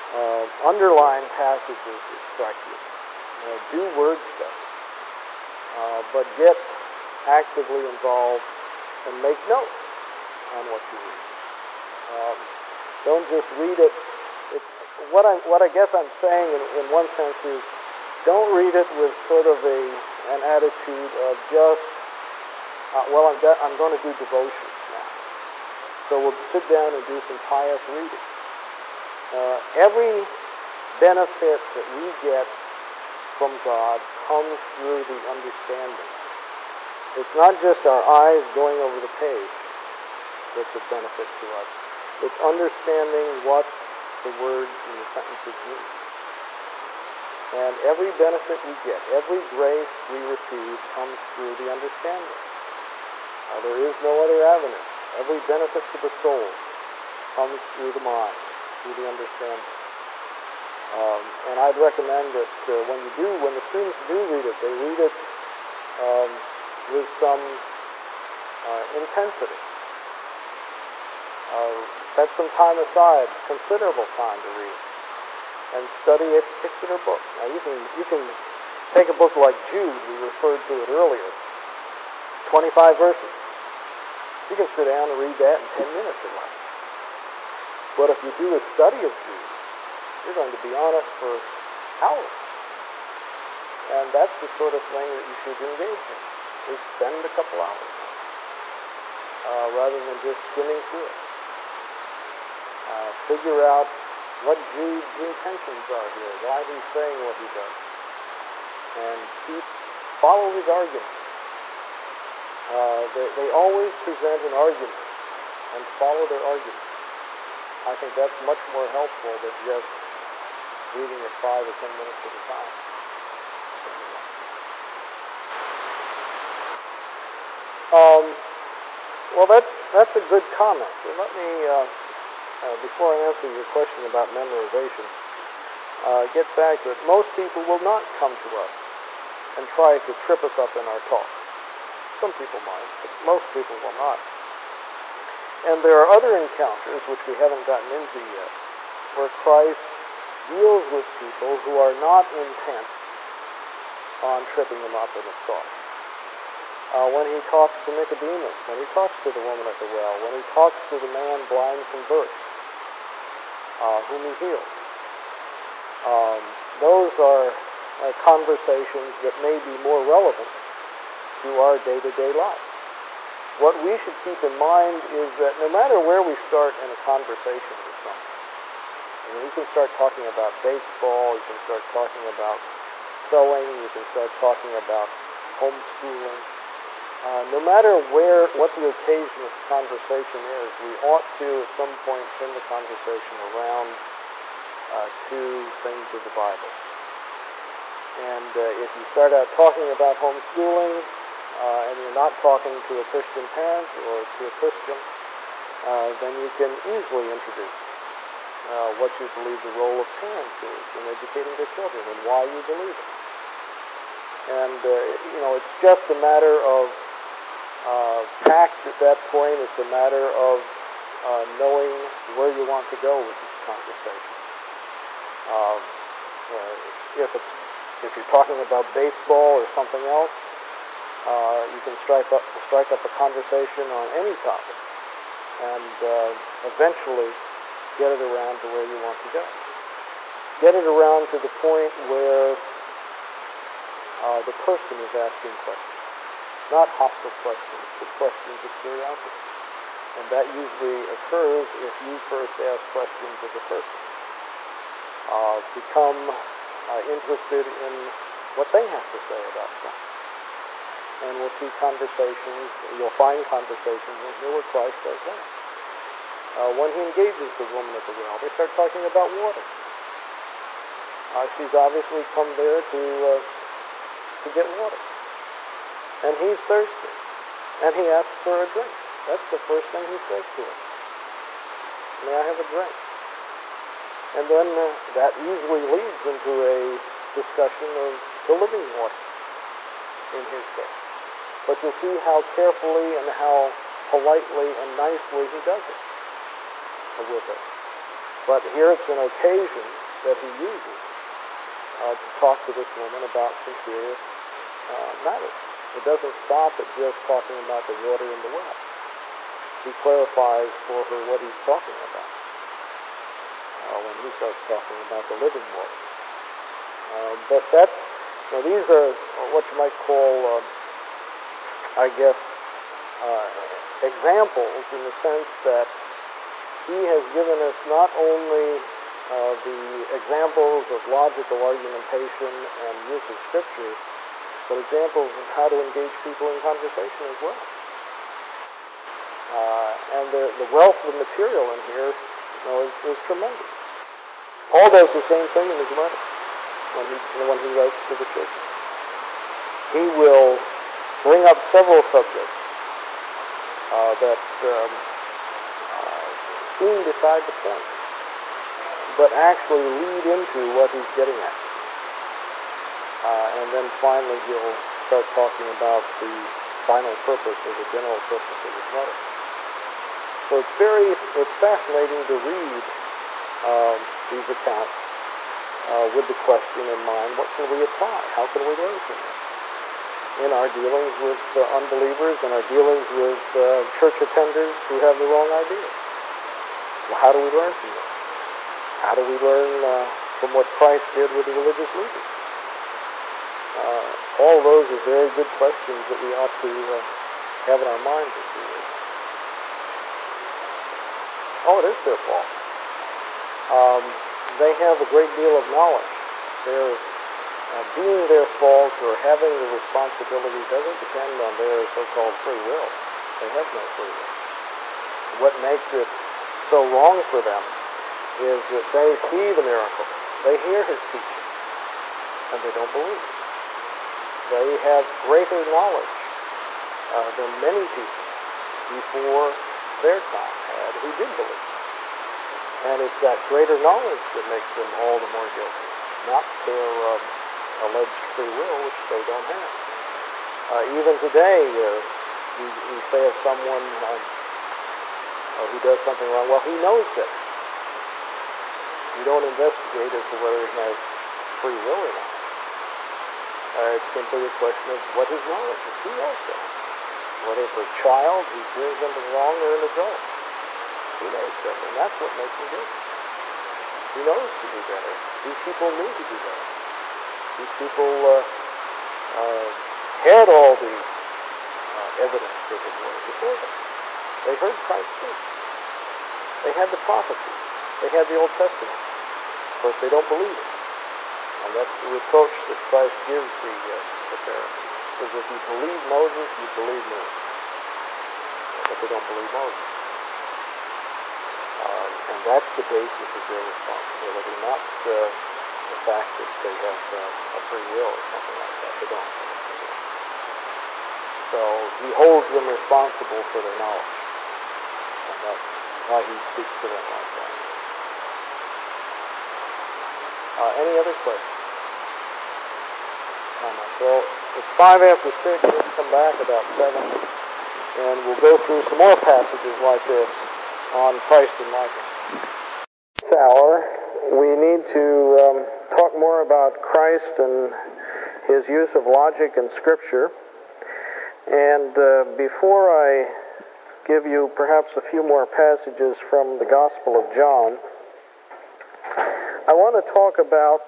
Underline passages that strike you. Do word study. but get actively involved and make notes on what you read. Don't just read it. What I guess I'm saying in one sense is, don't read it with sort of an attitude of just, I'm going to do devotions now, so we'll sit down and do some pious reading. Every benefit that we get from God comes through the understanding. It's not just our eyes going over the page that's a benefit to us. It's understanding what the words and the sentences mean. And every benefit we get, every grace we receive comes through the understanding. There is no other avenue. Every benefit to the soul comes through the mind, through the understanding. And I'd recommend that when the students do read it, they read it with some intensity. Set some time aside, considerable time to read, and study a particular book. Now you can take a book like Jude, we referred to it earlier, 25 verses. You can sit down and read that in 10 minutes or less. But if you do a study of Jude, you're going to be on it for hours. And that's the sort of thing that you should engage in. Is spend a couple hours rather than just skimming through it. Figure out what Jude's intentions are here, why he's saying what he does, and follow his argument. They always present an argument and follow their argument. I think that's much more helpful than just reading it 5 or 10 minutes at a time. Well, that's a good comment. And let me, before I answer your question about memorization, get back that most people will not come to us and try to trip us up in our talk. Some people might, but most people will not. And there are other encounters, which we haven't gotten into yet, where Christ deals with people who are not intent on tripping them up in his talk. When he talks to Nicodemus, when he talks to the woman at the well, when he talks to the man blind from birth, whom he healed. Those are conversations that may be more relevant to our day-to-day life. What we should keep in mind is that no matter where we start in a conversation with someone, you can start talking about baseball, you can start talking about sewing, you can start talking about homeschooling. No matter what the occasion of the conversation is, we ought to at some point turn the conversation around to things of the Bible. And if you start out talking about homeschooling and you're not talking to a Christian parent or to a Christian, then you can easily introduce what you believe the role of parents is in educating their children and why you believe it. And, it's just a matter of tact at that point. It's a matter of knowing where you want to go with this conversation. If you're talking about baseball or something else, you can strike up a conversation on any topic and eventually get it around to where you want to go. Get it around to the point where the person is asking questions. Not hostile questions, but questions of curiosity. And that usually occurs if you first ask questions of the person. Become interested in what they have to say about something. And we'll see conversations, you'll find conversations in here where Christ does that. When he engages the woman at the well, they start talking about water. She's obviously come there to get water. And he's thirsty. And he asks for a drink. That's the first thing he says to her. May I have a drink? And then that usually leads into a discussion of the living water in his case. But you'll see how carefully and how politely and nicely he does it with her. But here it's an occasion that he uses to talk to this woman about some serious matters. It doesn't stop at just talking about the water in the well. He clarifies for her what he's talking about when he starts talking about the living water. But that's, these are what you might call, I guess, examples in the sense that he has given us not only the examples of logical argumentation and use of Scripture, but examples of how to engage people in conversation as well. And the wealth of material in here is tremendous. Paul does the same thing in his letter when he writes to the church. He will bring up several subjects that seem beside the point, but actually lead into what he's getting at. And then finally he'll start talking about the final purpose or the general purpose of his letter. So it's fascinating to read these accounts with the question in mind, what can we apply? How can we learn from this? In our dealings with unbelievers and our dealings with church attenders who have the wrong ideas. Well, how do we learn from this? How do we learn from what Christ did with the religious leaders? All those are very good questions that we ought to have in our minds as we read. Oh, it is their fault. They have a great deal of knowledge. Their being their fault or having the responsibility doesn't depend on their so-called free will. They have no free will. What makes it so wrong for them is that they see the miracle. They hear his teaching, and they don't believe. They have greater knowledge than many people before their time had who did believe. And it's that greater knowledge that makes them all the more guilty, not their alleged free will, which they don't have. Even today, you say of someone who does something wrong, well, he knows better. You don't investigate as to whether he has free will or not. It's simply a question of what his knowledge is. He knows better. Whether it's a child who's doing something wrong or an adult. He knows better, and that's what makes him guilty. He knows to do better. These people knew to do better. These people had all the evidence, as it were, before them. They heard Christ speak. They had the prophecy. They had the Old Testament. Of course, they don't believe it. And that's the reproach that Christ gives the Pharisees. He says, if you believe Moses, you believe me. But they don't believe Moses. And that's the basis of their responsibility, not the fact that they have a free will or something like that. They don't. So he holds them responsible for their knowledge. And that's why he speaks to them like that. Any other questions? Well, it's 5 after 6. Let's come back about 7. And we'll go through some more passages like this on Christ and Micah. This hour, we need to talk more about Christ and his use of logic and Scripture. And before I give you perhaps a few more passages from the Gospel of John, I want to talk about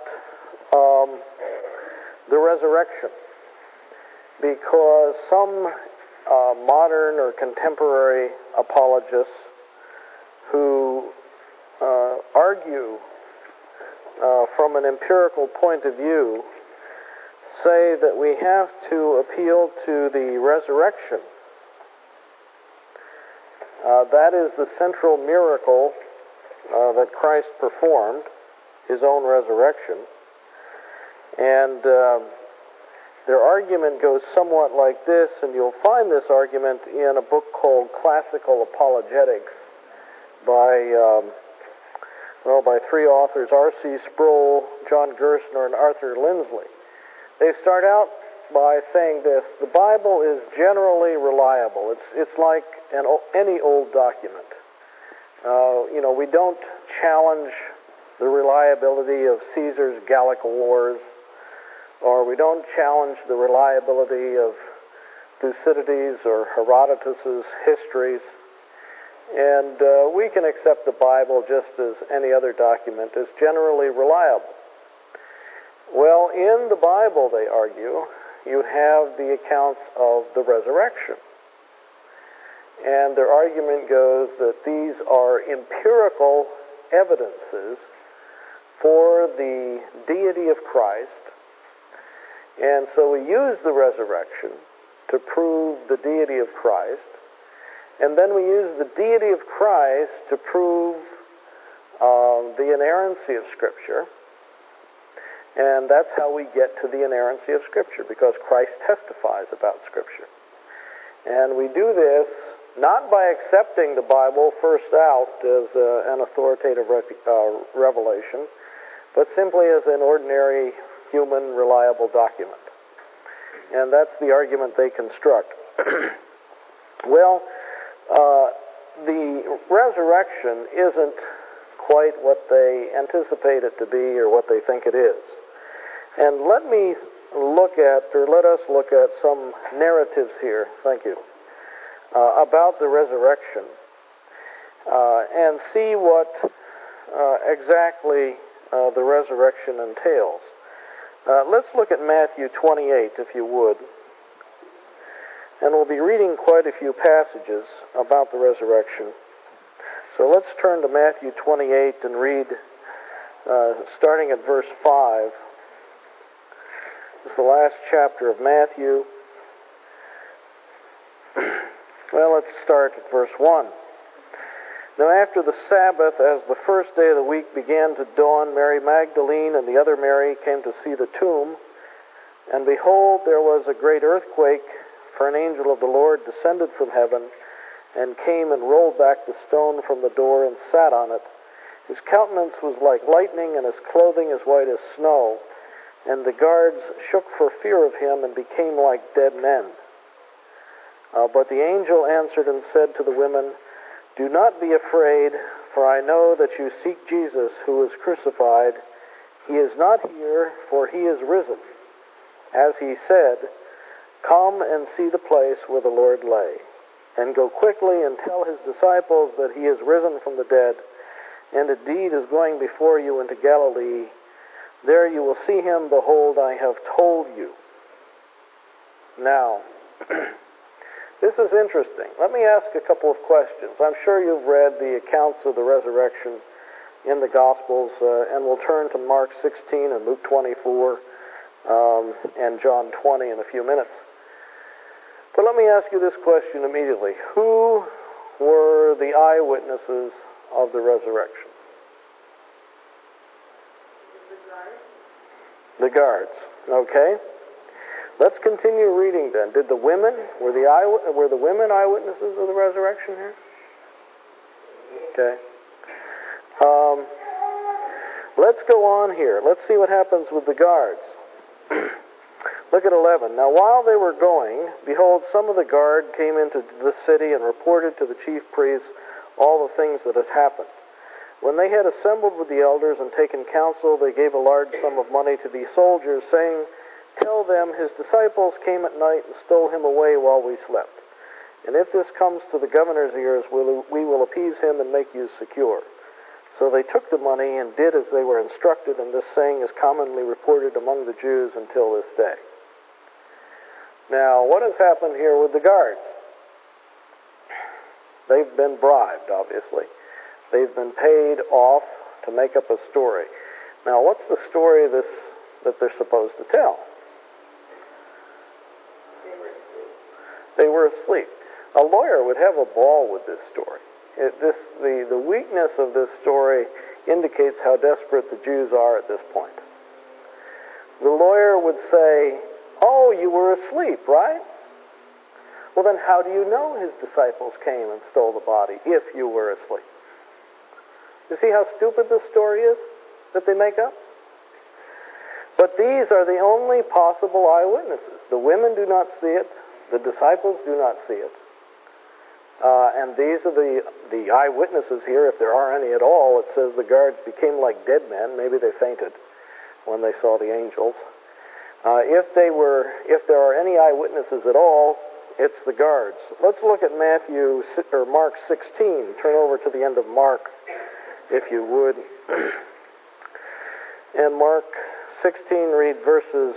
the resurrection, because some modern or contemporary apologists who argue from an empirical point of view say that we have to appeal to the resurrection. That is the central miracle that Christ performed, his own resurrection. And their argument goes somewhat like this, and you'll find this argument in a book called Classical Apologetics by 3 authors, R.C. Sproul, John Gerstner, and Arthur Lindsley. They start out by saying this: the Bible is generally reliable. It's like any old document. We don't challenge the reliability of Caesar's Gallic Wars or we don't challenge the reliability of Thucydides or Herodotus's histories, and we can accept the Bible just as any other document as generally reliable. Well, in the Bible, they argue, you have the accounts of the resurrection. And their argument goes that these are empirical evidences for the deity of Christ. And so we use the resurrection to prove the deity of Christ. And then we use the deity of Christ to prove the inerrancy of Scripture. And that's how we get to the inerrancy of Scripture, because Christ testifies about Scripture. And we do this not by accepting the Bible first out as an authoritative revelation, but simply as an ordinary human reliable document. And that's the argument they construct. Well, the resurrection isn't quite what they anticipate it to be or what they think it is. And let us look at some narratives here, thank you, about the resurrection, and see what exactly the resurrection entails. Let's look at Matthew 28, if you would. And we'll be reading quite a few passages about the resurrection. So let's turn to Matthew 28 and read, starting at verse 5. This is the last chapter of Matthew. Well, let's start at verse 1. Now after the Sabbath, as the first day of the week began to dawn, Mary Magdalene and the other Mary came to see the tomb. And behold, there was a great earthquake, for an angel of the Lord descended from heaven and came and rolled back the stone from the door and sat on it. His countenance was like lightning, and his clothing as white as snow. And the guards shook for fear of him and became like dead men. But the angel answered and said to the women, "Do not be afraid, for I know that you seek Jesus who was crucified. He is not here, for he is risen. As he said, come and see the place where the Lord lay. And go quickly and tell his disciples that he is risen from the dead, and indeed is going before you into Galilee. There you will see him. Behold, I have told you." Now, this is interesting. Let me ask a couple of questions. I'm sure you've read the accounts of the resurrection in the Gospels, and we'll turn to Mark 16 and Luke 24 and John 20 in a few minutes. But let me ask you this question immediately. Who were the eyewitnesses of the resurrection? The guards. Okay. Let's continue reading then. Were the women eyewitnesses of the resurrection here? Okay. Let's go on here. Let's see what happens with the guards. Look at 11. Now while they were going, behold, some of the guard came into the city and reported to the chief priests all the things that had happened. When they had assembled with the elders and taken counsel, they gave a large sum of money to these soldiers, saying, "Tell them his disciples came at night and stole him away while we slept. And if this comes to the governor's ears, we will appease him and make you secure." So they took the money and did as they were instructed, and this saying is commonly reported among the Jews until this day. Now, what has happened here with the guards? They've been bribed, obviously. They've been paid off to make up a story. Now, what's the story that they're supposed to tell? They were asleep. A lawyer would have a ball with this story. The weakness of this story indicates how desperate the Jews are at this point. The lawyer would say, "Oh, you were asleep, right? Well, then how do you know his disciples came and stole the body if you were asleep?" You see how stupid this story is that they make up? But these are the only possible eyewitnesses. The women do not see it. The disciples do not see it. And these are the eyewitnesses here, if there are any at all. It says the guards became like dead men. Maybe they fainted when they saw the angels. If there are any eyewitnesses at all, it's the guards. Let's look at Mark 16. Turn over to the end of Mark, if you would. And Mark 16, read verses,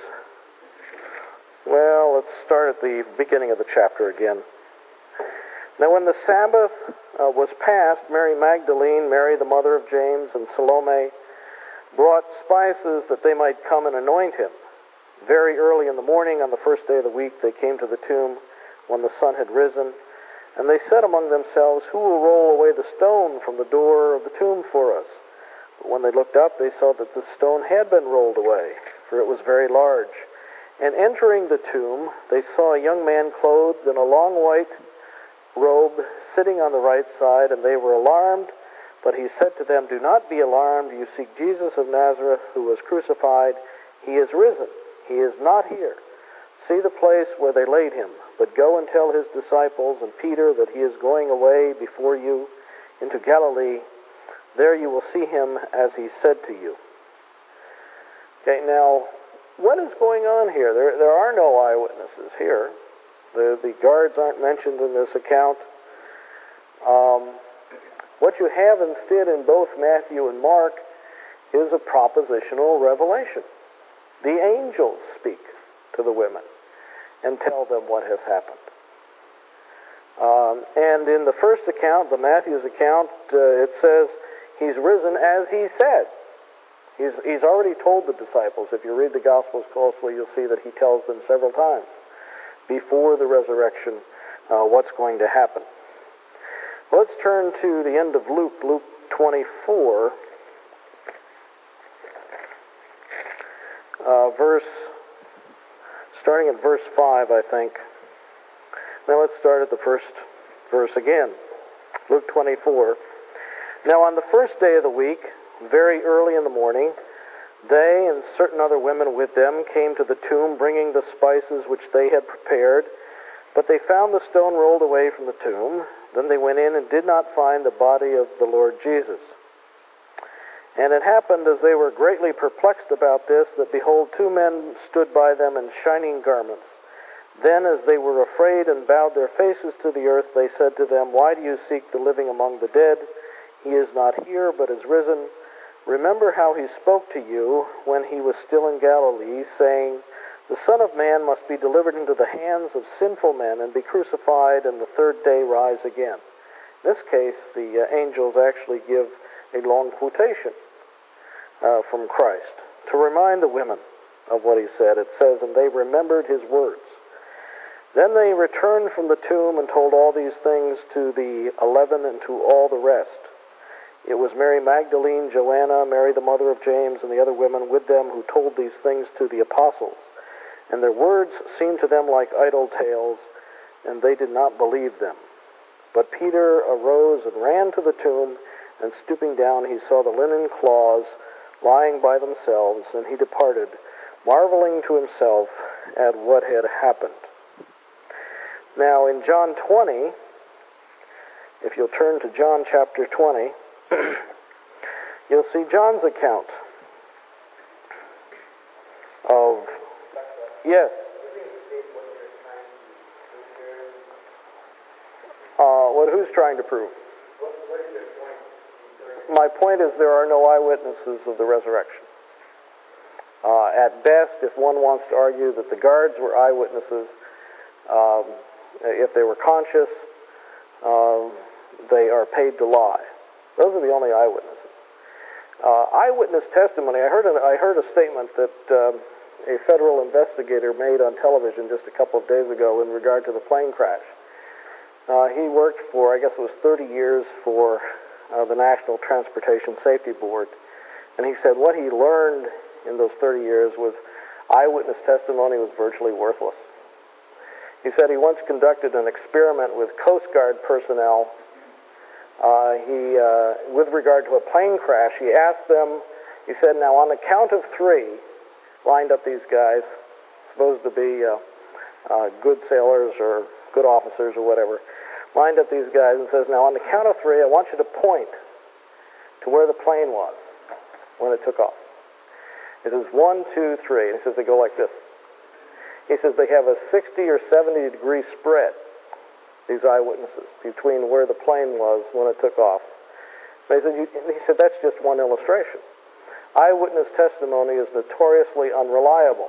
let's start at the beginning of the chapter again. Now when the Sabbath was past, Mary Magdalene, Mary the mother of James, and Salome brought spices that they might come and anoint him. Very early in the morning, on the first day of the week, they came to the tomb when the sun had risen, and they said among themselves, "Who will roll away the stone from the door of the tomb for us?" But when they looked up, they saw that the stone had been rolled away, for it was very large. And entering the tomb, they saw a young man clothed in a long white robe, sitting on the right side, and they were alarmed. But he said to them, "Do not be alarmed. You seek Jesus of Nazareth, who was crucified. He is risen. He is not here. See the place where they laid him. But go and tell his disciples and Peter that he is going away before you into Galilee. There you will see him as he said to you." Okay, now, what is going on here? There are no eyewitnesses here. The guards aren't mentioned in this account. What you have instead in both Matthew and Mark is a propositional revelation. The angels speak to the women and tell them what has happened. And in the first account, the Matthew's account, it says, he's risen as he said. He's already told the disciples. If you read the Gospels closely, you'll see that he tells them several times before the resurrection what's going to happen. Let's turn to the end of Luke 24, starting at verse 5, I think. Now let's start at the first verse again. Luke 24. Now on the first day of the week, very early in the morning, they and certain other women with them came to the tomb, bringing the spices which they had prepared. But they found the stone rolled away from the tomb. Then they went in and did not find the body of the Lord Jesus. And it happened, as they were greatly perplexed about this, that behold, two men stood by them in shining garments. Then, as they were afraid and bowed their faces to the earth, they said to them, "Why do you seek the living among the dead? He is not here, but is risen. Remember how he spoke to you when he was still in Galilee, saying, 'The Son of Man must be delivered into the hands of sinful men and be crucified, and the third day rise again.'" In this case, the angels actually give a long quotation from Christ to remind the women of what he said. It says, "And they remembered his words. Then they returned from the tomb and told all these things to the 11 and to all the rest. It was Mary Magdalene, Joanna, Mary the mother of James, and the other women with them who told these things to the apostles. And their words seemed to them like idle tales, and they did not believe them. But Peter arose and ran to the tomb, and stooping down he saw the linen cloths lying by themselves, and he departed, marveling to himself at what had happened." Now in John 20, if you'll turn to John chapter 20, you'll see John's account of... Yes? Who's trying to prove? My point is there are no eyewitnesses of the resurrection. At best, if one wants to argue that the guards were eyewitnesses, if they were conscious, they are paid to lie. Those are the only eyewitnesses. Eyewitness testimony, I heard a statement that a federal investigator made on television just a couple of days ago in regard to the plane crash. He worked for, I guess it was 30 years for the National Transportation Safety Board. And he said what he learned in those 30 years was eyewitness testimony was virtually worthless. He said he once conducted an experiment with Coast Guard personnel. With regard to a plane crash, he asked them, he said, "Now on the count of three," lined up these guys, supposed to be good sailors or good officers or whatever, lined up these guys and says, "Now on the count of three, I want you to point to where the plane was when it took off." It says 1, 2, 3. And he says they go like this. He says they have a 60 or 70 degree spread, these eyewitnesses, between where the plane was when it took off. He said that's just one illustration. Eyewitness testimony is notoriously unreliable.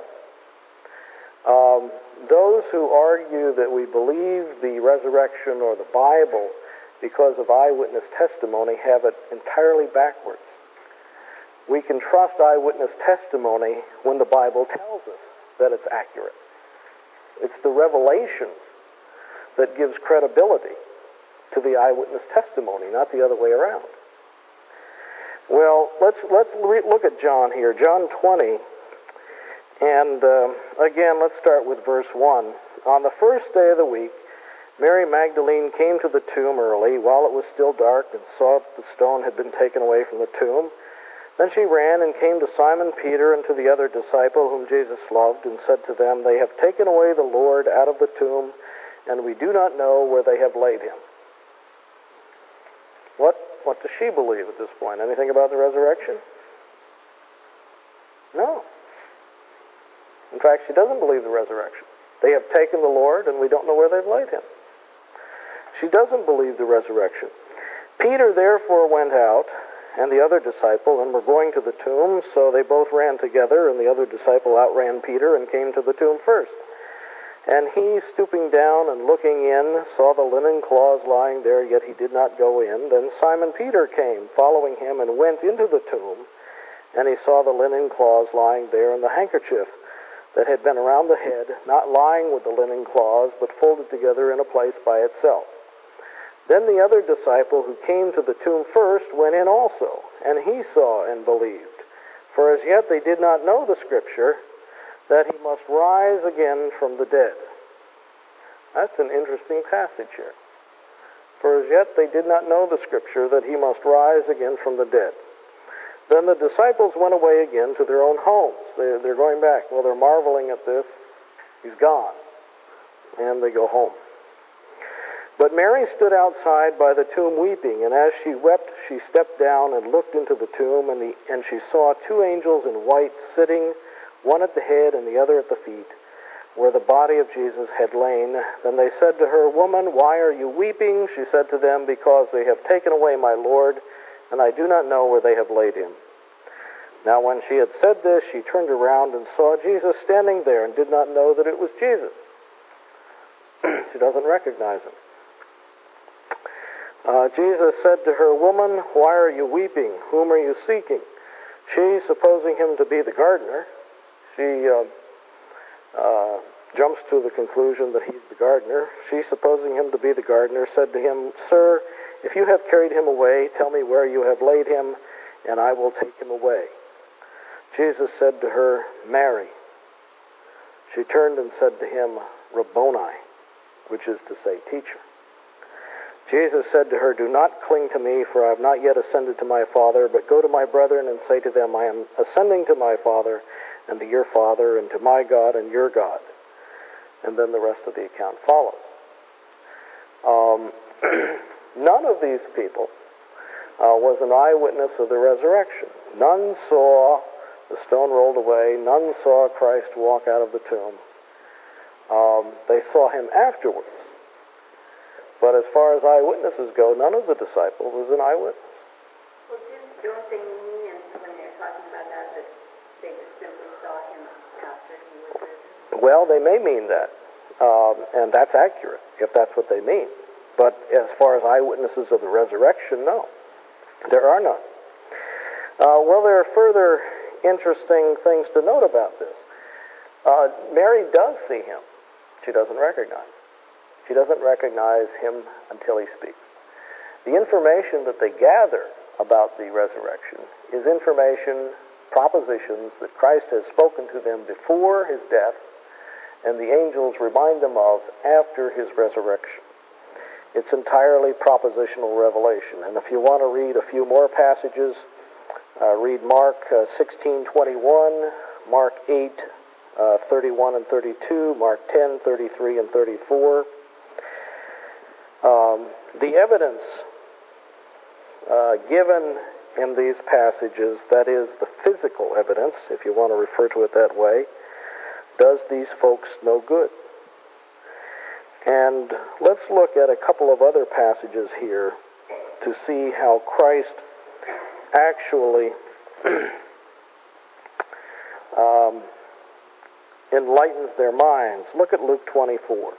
Those who argue that we believe the resurrection or the Bible because of eyewitness testimony have it entirely backwards. We can trust eyewitness testimony when the Bible tells us that it's accurate. It's the revelation that gives credibility to the eyewitness testimony, not the other way around. Well, let's look at John here, John 20, and again, let's start with verse 1. On the first day of the week, Mary Magdalene came to the tomb early, while it was still dark, and saw that the stone had been taken away from the tomb. Then she ran and came to Simon Peter and to the other disciple whom Jesus loved, and said to them, "They have taken away the Lord out of the tomb, and we do not know where they have laid him." What does she believe at this point? Anything about the resurrection? No. In fact, she doesn't believe the resurrection. They have taken the Lord, and we don't know where they've laid him. She doesn't believe the resurrection. Peter therefore went out, and the other disciple, and were going to the tomb, so they both ran together, and the other disciple outran Peter and came to the tomb first. And he, stooping down and looking in, saw the linen cloths lying there, yet he did not go in. Then Simon Peter came, following him, and went into the tomb, and he saw the linen cloths lying there, and the handkerchief that had been around the head, not lying with the linen cloths, but folded together in a place by itself. Then the other disciple who came to the tomb first went in also, and he saw and believed. For as yet they did not know the Scripture, that he must rise again from the dead. That's an interesting passage here. For as yet they did not know the Scripture, that he must rise again from the dead. Then the disciples went away again to their own homes. They're going back. Well, they're marveling at this. He's gone. And they go home. But Mary stood outside by the tomb weeping, and as she wept, she stepped down and looked into the tomb, and she saw two angels in white sitting, one at the head and the other at the feet, where the body of Jesus had lain. Then they said to her, "Woman, why are you weeping?" She said to them, "Because they have taken away my Lord, and I do not know where they have laid him." Now when she had said this, she turned around and saw Jesus standing there, and did not know that it was Jesus. She doesn't recognize him. Jesus said to her, "Woman, why are you weeping? Whom are you seeking?" She, supposing him to be the gardener, she jumps to the conclusion that he's the gardener. She, supposing him to be the gardener, said to him, "Sir, if you have carried him away, tell me where you have laid him, and I will take him away." Jesus said to her, "Mary." She turned and said to him, "Rabboni," which is to say, teacher. Jesus said to her, "Do not cling to me, for I have not yet ascended to my Father, but go to my brethren and say to them, I am ascending to my Father and to your Father, and to my God and your God." And then the rest of the account follows. None of these people was an eyewitness of the resurrection. None saw the stone rolled away. None saw Christ walk out of the tomb. They saw him afterwards. But as far as eyewitnesses go, none of the disciples was an eyewitness. Well, don't they mean when they're talking about that they just simply saw him after he was risen? Well, they may mean that, and that's accurate, if that's what they mean. But as far as eyewitnesses of the resurrection, no. There are none. Well, there are further interesting things to note about this. Mary does see him. She doesn't recognize him. She doesn't recognize him until he speaks. The information that they gather about the resurrection is information, propositions that Christ has spoken to them before his death, and the angels remind them of after his resurrection. It's entirely propositional revelation. And if you want to read a few more passages, read Mark 16:21, Mark 8:31 and 32, Mark 10:33 and 34. The evidence given in these passages, that is the physical evidence, if you want to refer to it that way, does these folks no good. And let's look at a couple of other passages here to see how Christ actually enlightens their minds. Look at Luke 24,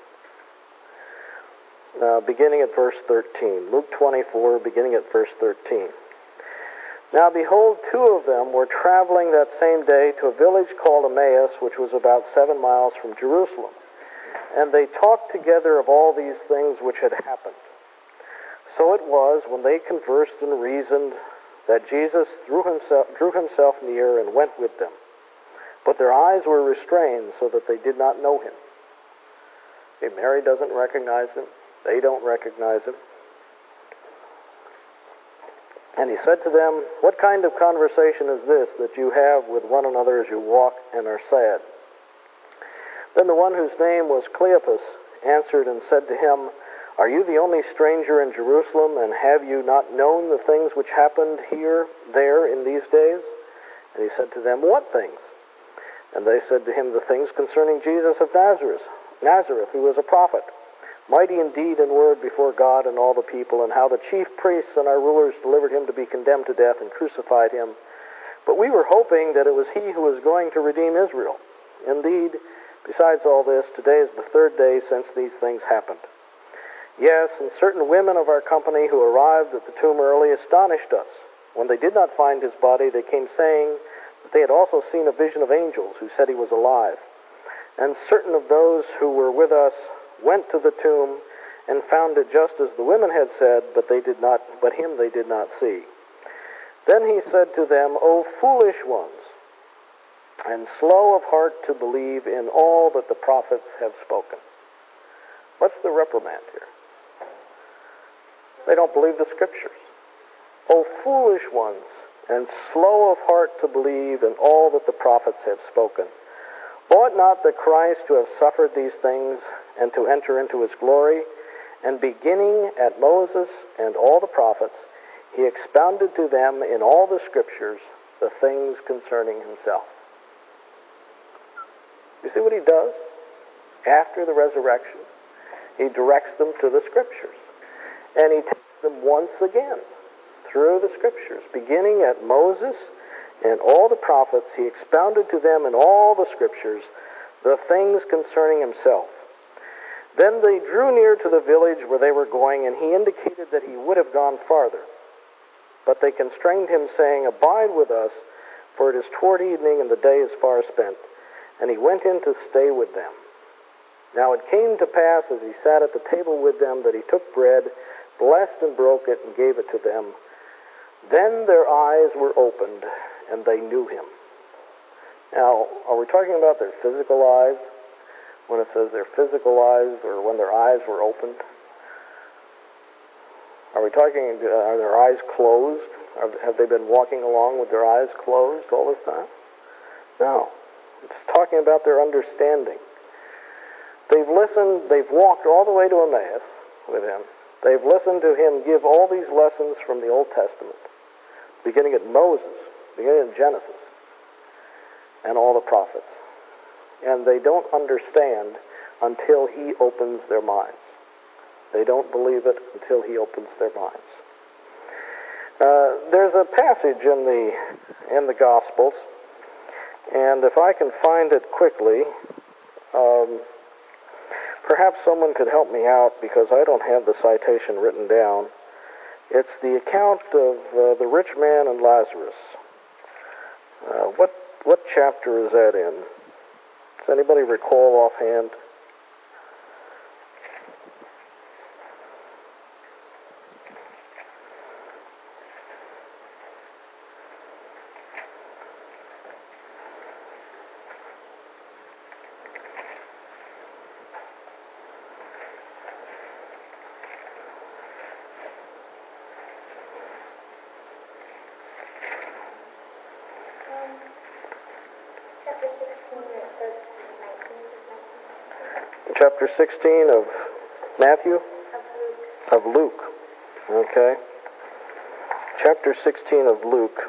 beginning at verse 13. Luke 24, beginning at verse 13. Now behold, two of them were traveling that same day to a village called Emmaus, which was about 7 miles from Jerusalem. And they talked together of all these things which had happened. So it was, when they conversed and reasoned, that Jesus drew himself near and went with them. But their eyes were restrained so that they did not know him. Okay, Mary doesn't recognize him. They don't recognize him. And he said to them, "What kind of conversation is this that you have with one another as you walk and are sad?" Then the one whose name was Cleopas answered and said to him, "Are you the only stranger in Jerusalem, and have you not known the things which happened there in these days?" And he said to them, "What things?" And they said to him, "The things concerning Jesus of Nazareth, who was a prophet, mighty in deed and word before God and all the people, and how the chief priests and our rulers delivered him to be condemned to death and crucified him. But we were hoping that it was he who was going to redeem Israel. Indeed, besides all this, today is the third day since these things happened. Yes, and certain women of our company who arrived at the tomb early astonished us. When they did not find his body, they came saying that they had also seen a vision of angels who said he was alive. And certain of those who were with us went to the tomb and found it just as the women had said, but him they did not see. Then he said to them, O foolish ones, and slow of heart to believe in all that the prophets have spoken. What's the reprimand here? They don't believe the Scriptures. O foolish ones, and slow of heart to believe in all that the prophets have spoken. Ought not the Christ to have suffered these things and to enter into his glory? And beginning at Moses and all the prophets, he expounded to them in all the Scriptures the things concerning himself. You see what he does? After the resurrection, he directs them to the Scriptures. And he takes them once again through the Scriptures. Beginning at Moses and all the prophets, he expounded to them in all the Scriptures the things concerning himself. Then they drew near to the village where they were going, and he indicated that he would have gone farther. But they constrained him, saying, Abide with us, for it is toward evening, and the day is far spent. And he went in to stay with them. Now it came to pass, as he sat at the table with them, that he took bread, blessed and broke it, and gave it to them. Then their eyes were opened, and they knew him. Now, are we talking about their physical eyes? When it says their physical eyes, or when their eyes were opened? Are we talking, are their eyes closed? Have they been walking along with their eyes closed all this time? No. It's talking about their understanding. They've listened, they've walked all the way to Emmaus with him. They've listened to him give all these lessons from the Old Testament, beginning at Moses, beginning at Genesis, and all the prophets. And they don't understand until he opens their minds. They don't believe it until he opens their minds. There's a passage in the Gospels, and if I can find it quickly, perhaps someone could help me out because I don't have the citation written down. It's the account of the rich man and Lazarus. What chapter is that in? Does anybody recall offhand? Chapter 16 of Matthew? Of Luke. Okay. Chapter 16 of Luke.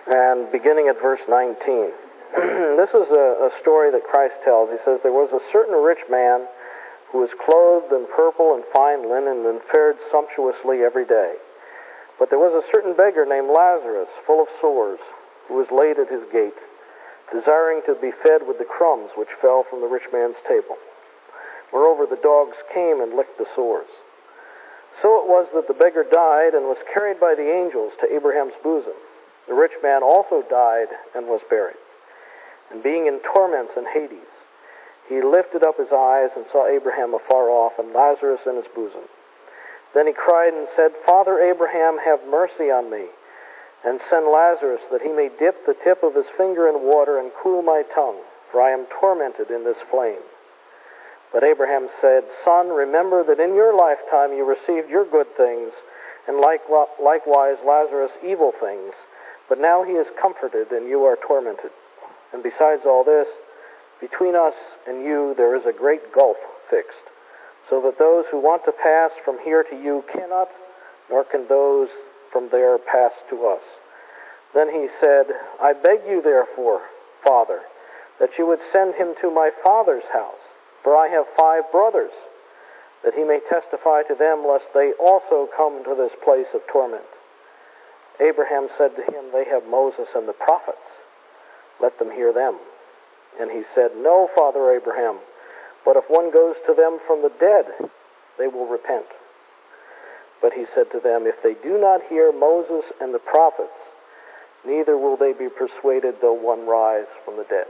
And beginning at verse 19. This is a story that Christ tells. He says, "There was a certain rich man who was clothed in purple and fine linen and fared sumptuously every day. But there was a certain beggar named Lazarus, full of sores, who was laid at his gate, desiring to be fed with the crumbs which fell from the rich man's table. Moreover, the dogs came and licked the sores. So it was that the beggar died and was carried by the angels to Abraham's bosom. The rich man also died and was buried. And being in torments in Hades, he lifted up his eyes and saw Abraham afar off and Lazarus in his bosom. Then he cried and said, Father Abraham, have mercy on me, and send Lazarus that he may dip the tip of his finger in water and cool my tongue, for I am tormented in this flame. But Abraham said, Son, remember that in your lifetime you received your good things, and likewise Lazarus evil things. But now he is comforted, and you are tormented. And besides all this, between us and you there is a great gulf fixed, so that those who want to pass from here to you cannot, nor can those from there pass to us. Then he said, I beg you therefore, Father, that you would send him to my father's house, for I have 5 brothers, that he may testify to them, lest they also come to this place of torment. Abraham said to him, They have Moses and the prophets. Let them hear them. And he said, No, Father Abraham, but if one goes to them from the dead, they will repent. But he said to them, If they do not hear Moses and the prophets, neither will they be persuaded though one rise from the dead.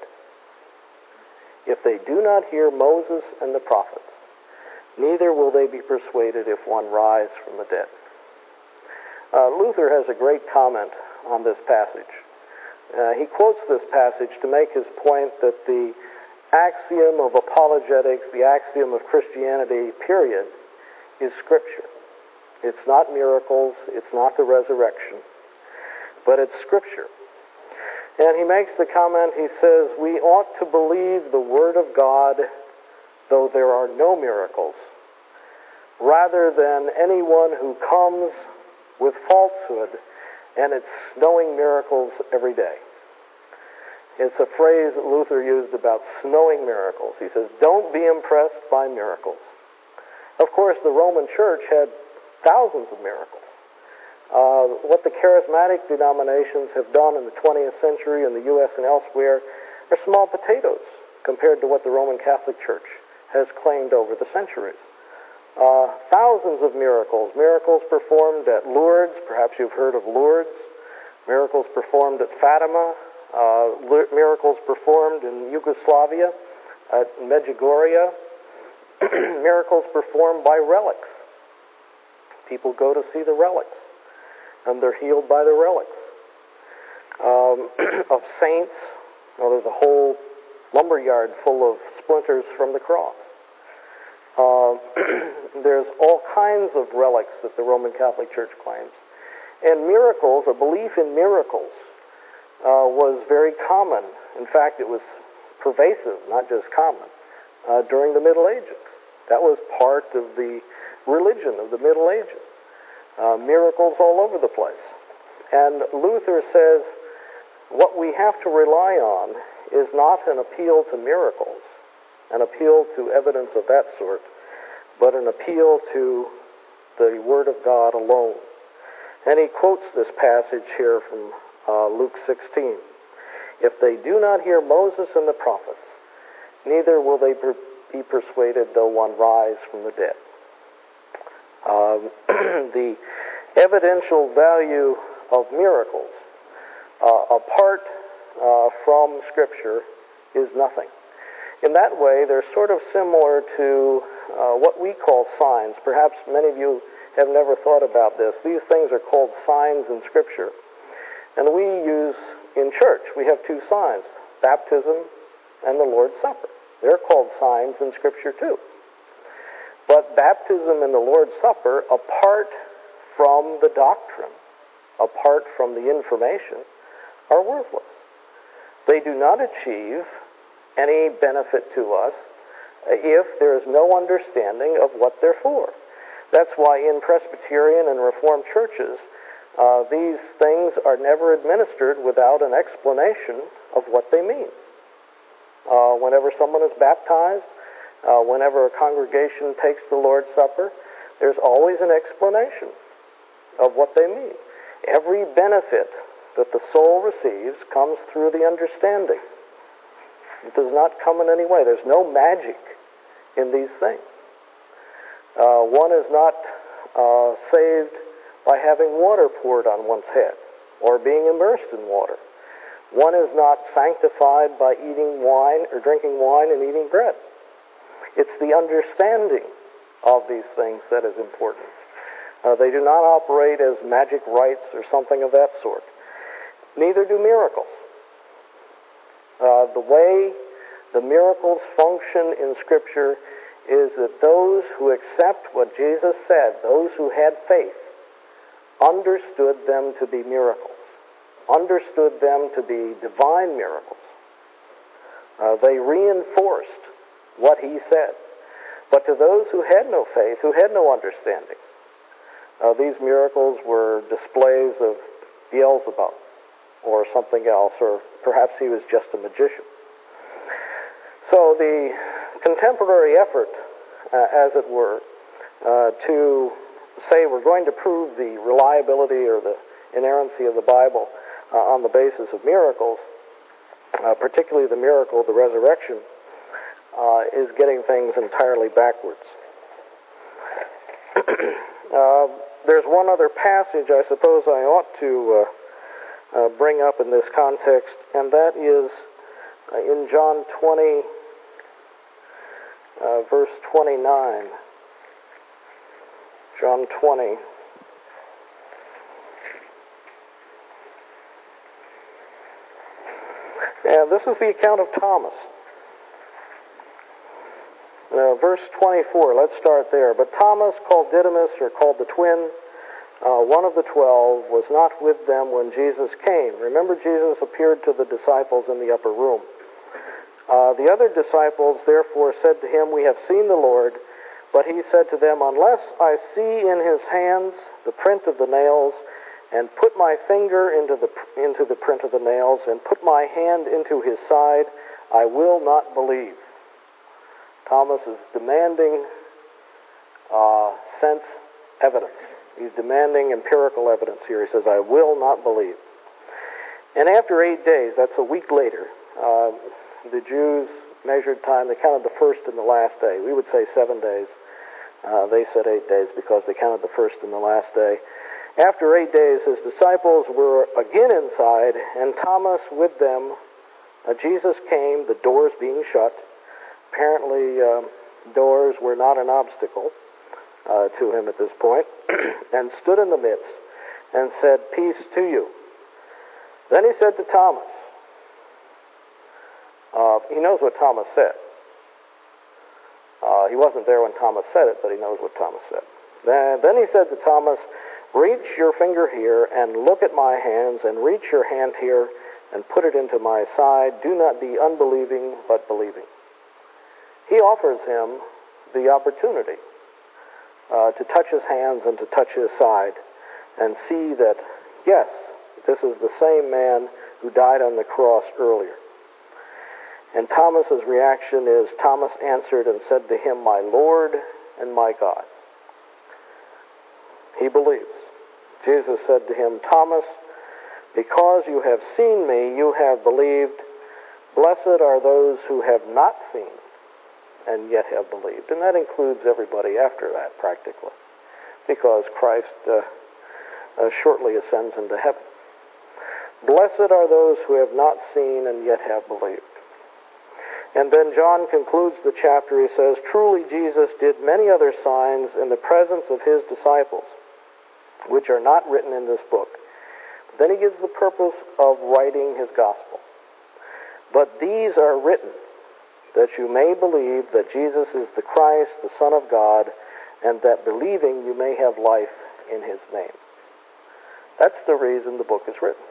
If they do not hear Moses and the prophets, neither will they be persuaded if one rise from the dead. Luther has a great comment on this passage. He quotes this passage to make his point that the axiom of apologetics, the axiom of Christianity, period, is Scripture. It's not miracles, it's not the resurrection, but it's Scripture. And he makes the comment, he says, we ought to believe the Word of God, though there are no miracles, rather than anyone who comes with falsehood and it's snowing miracles every day. It's a phrase that Luther used about snowing miracles. He says, don't be impressed by miracles. Of course, the Roman Church had thousands of miracles. What the charismatic denominations have done in the 20th century in the U.S. and elsewhere are small potatoes compared to what the Roman Catholic Church has claimed over the centuries. Thousands of miracles. Miracles performed at Lourdes. Perhaps you've heard of Lourdes. Miracles performed at Fatima. Miracles performed in Yugoslavia, at Medjugorje. Miracles performed by relics. People go to see the relics, and they're healed by the relics. Of saints, there's a whole lumberyard full of splinters from the cross. There's all kinds of relics that the Roman Catholic Church claims. And miracles, a belief in miracles, was very common. In fact, it was pervasive, not just common, during the Middle Ages. That was part of the religion of the Middle Ages. Miracles all over the place. And Luther says what we have to rely on is not an appeal to miracles, an appeal to evidence of that sort, but an appeal to the Word of God alone. And he quotes this passage here from Luke 16. If they do not hear Moses and the prophets, neither will they be persuaded though one rise from the dead. The evidential value of miracles, apart from Scripture, is nothing. In that way, they're sort of similar to what we call signs. Perhaps many of you have never thought about this. These things are called signs in Scripture. And we use, in church, we have 2 signs, baptism and the Lord's Supper. They're called signs in Scripture too. But baptism and the Lord's Supper, apart from the doctrine, apart from the information, are worthless. They do not achieve any benefit to us if there is no understanding of what they're for. That's why in Presbyterian and Reformed churches, These things are never administered without an explanation of what they mean. Whenever someone is baptized, whenever a congregation takes the Lord's Supper, there's always an explanation of what they mean. Every benefit that the soul receives comes through the understanding. It does not come in any way. There's no magic in these things. One is not saved by having water poured on one's head or being immersed in water. One is not sanctified by eating wine or drinking wine and eating bread. It's the understanding of these things that is important. They do not operate as magic rites or something of that sort. Neither do miracles. The way the miracles function in Scripture is that those who accept what Jesus said, those who had faith, understood them to be miracles, understood them to be divine miracles. They reinforced what he said. But to those who had no faith, who had no understanding, these miracles were displays of Beelzebub or something else, or perhaps he was just a magician. So the contemporary effort, as it were, to say we're going to prove the reliability or the inerrancy of the Bible on the basis of miracles, particularly the miracle of the resurrection, is getting things entirely backwards. There's one other passage I suppose I ought to bring up in this context, and that is in John 20, verse 29. John 20. And this is the account of Thomas. Verse 24, let's start there. But Thomas, called Didymus, or called the twin, one of the 12, was not with them when Jesus came. Remember, Jesus appeared to the disciples in the upper room. The other disciples therefore said to him, "We have seen the Lord." But he said to them, "Unless I see in his hands the print of the nails, and put my finger into the print of the nails, and put my hand into his side, I will not believe." Thomas is demanding sense evidence. He's demanding empirical evidence here. He says, "I will not believe." And after 8 days, that's a week later, the Jews measured time. They counted the first and the last day. We would say 7 days. They said 8 days because they counted the first and the last day. After 8 days, his disciples were again inside, and Thomas with them. Jesus came, the doors being shut. Apparently, doors were not an obstacle to him at this point, and stood in the midst and said, "Peace to you." Then he said to Thomas, he knows what Thomas said. He wasn't there when Thomas said it, but he knows what Thomas said. Then he said to Thomas, "Reach your finger here and look at my hands, and reach your hand here and put it into my side. Do not be unbelieving, but believing." He offers him the opportunity to touch his hands and to touch his side and see that, yes, this is the same man who died on the cross earlier. And Thomas's reaction is, Thomas answered and said to him, "My Lord and my God." He believes. Jesus said to him, "Thomas, because you have seen me, you have believed. Blessed are those who have not seen and yet have believed." And that includes everybody after that, practically, because Christ shortly ascends into heaven. Blessed are those who have not seen and yet have believed. And then John concludes the chapter. He says, "Truly Jesus did many other signs in the presence of his disciples, which are not written in this book." Then he gives the purpose of writing his gospel. "But these are written, that you may believe that Jesus is the Christ, the Son of God, and that believing you may have life in his name." That's the reason the book is written.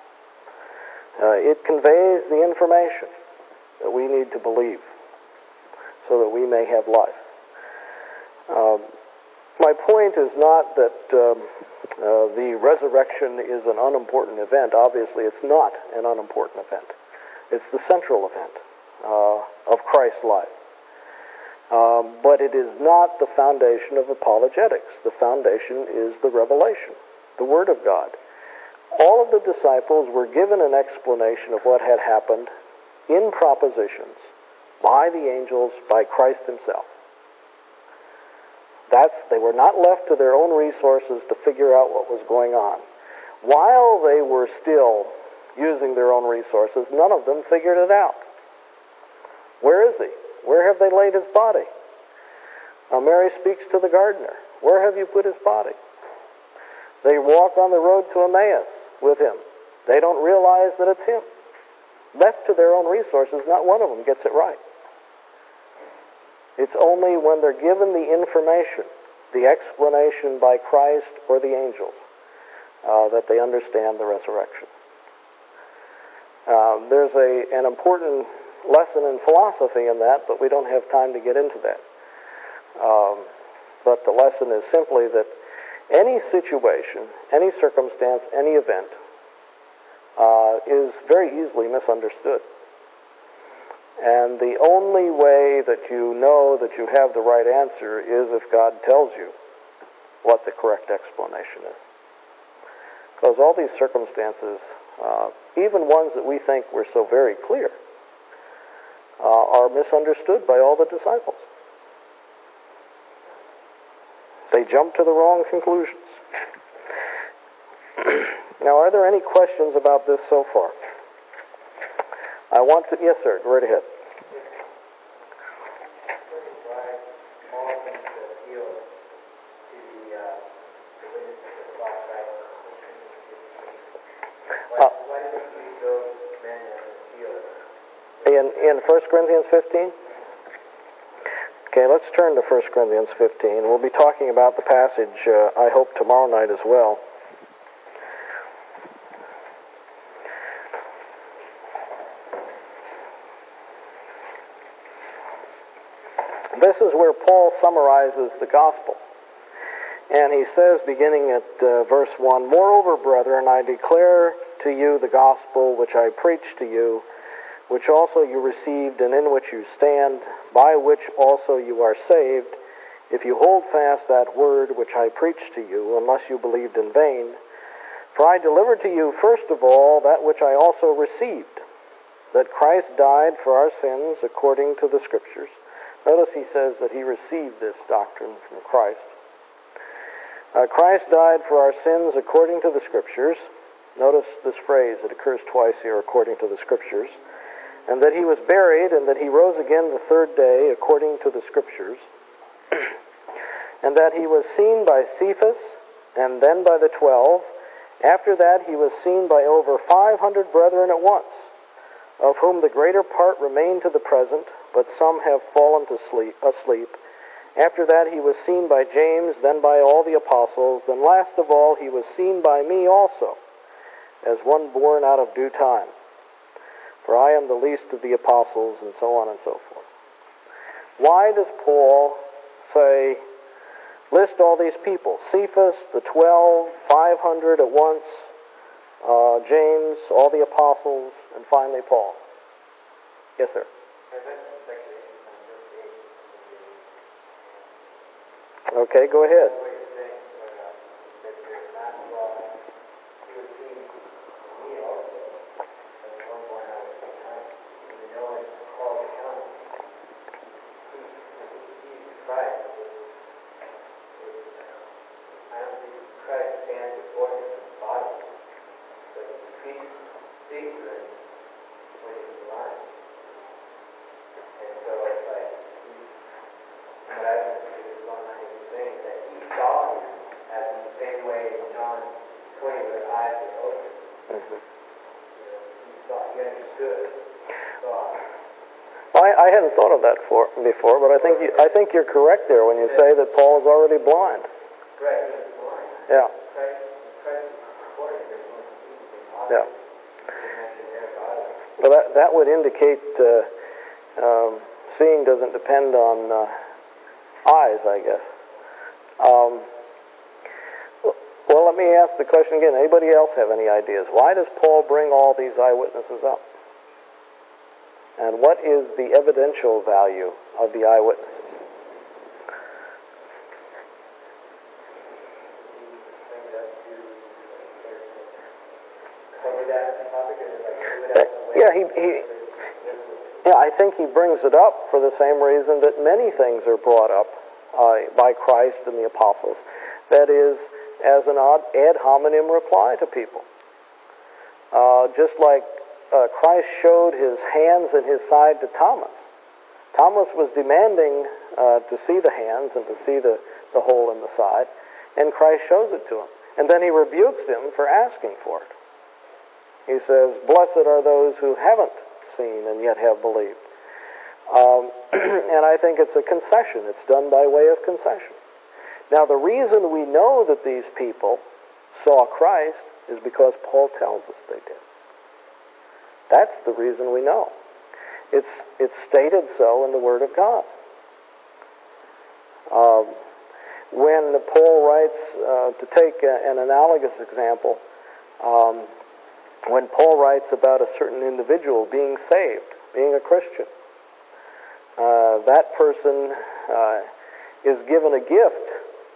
It conveys the information that we need to believe so that we may have life. My point is not that the resurrection is an unimportant event. Obviously, it's not an unimportant event. It's the central event of Christ's life. But it is not the foundation of apologetics. The foundation is the revelation, the Word of God. All of the disciples were given an explanation of what had happened in propositions by the angels, by Christ himself. They were not left to their own resources to figure out what was going on. While they were still using their own resources, none of them figured it out. Where is he? Where have they laid his body? Mary speaks to the gardener. Where have you put his body? They walk on the road to Emmaus with him. They don't realize that it's him. Left to their own resources, not one of them gets it right. It's only when they're given the information, the explanation by Christ or the angels, that they understand the resurrection. There's an important lesson in philosophy in that, but we don't have time to get into that. But the lesson is simply that any situation, any circumstance, any event is very easily misunderstood. And the only way that you know that you have the right answer is if God tells you what the correct explanation is. Because all these circumstances, even ones that we think were so very clear, are misunderstood by all the disciples. They jump to the wrong conclusions. Now, are there any questions about this so far? Yes, sir, go right ahead. In 1 Corinthians 15? Okay, let's turn to 1 Corinthians 15. We'll be talking about the passage, I hope, tomorrow night as well. This is where Paul summarizes the gospel. And he says, beginning at verse 1, "Moreover, brethren, I declare to you the gospel which I preached to you, which also you received and in which you stand, by which also you are saved, if you hold fast that word which I preached to you, unless you believed in vain. For I delivered to you first of all that which I also received, that Christ died for our sins according to the Scriptures." Notice he says that he received this doctrine from Christ. Christ died for our sins according to the Scriptures. Notice this phrase, it occurs twice here, according to the Scriptures. And that he was buried, and that he rose again the third day, according to the Scriptures. And that he was seen by Cephas, and then by the 12. After that he was seen by over 500 brethren at once, of whom the greater part remain to the present, but some have fallen asleep. After that he was seen by James, then by all the apostles. Then last of all he was seen by me also, as one born out of due time. For I am the least of the apostles, and so on and so forth. Why does Paul say, list all these people? Cephas, the 12, 500 at once, James, all the apostles, and finally Paul. Yes, sir. Okay, go ahead. I hadn't thought of that before, but I think you're correct there when you say that Paul is already blind. Yeah. Yeah. Well, that would indicate seeing doesn't depend on eyes, I guess. Um, well, let me ask the question again. Anybody else have any ideas? Why does Paul bring all these eyewitnesses up? And what is the evidential value of the eyewitnesses? Yeah, I think he brings it up for the same reason that many things are brought up by Christ and the apostles. That is, as an ad hominem reply to people. Just like Christ showed his hands and his side to Thomas. Thomas was demanding to see the hands and to see the hole in the side, and Christ shows it to him. And then he rebukes him for asking for it. He says, "Blessed are those who haven't seen and yet have believed." And I think it's a concession. It's done by way of concession. Now, the reason we know that these people saw Christ is because Paul tells us they did. That's the reason we know. It's stated so in the Word of God. When Paul writes, to take an analogous example, when Paul writes about a certain individual being saved, being a Christian, that person is given a gift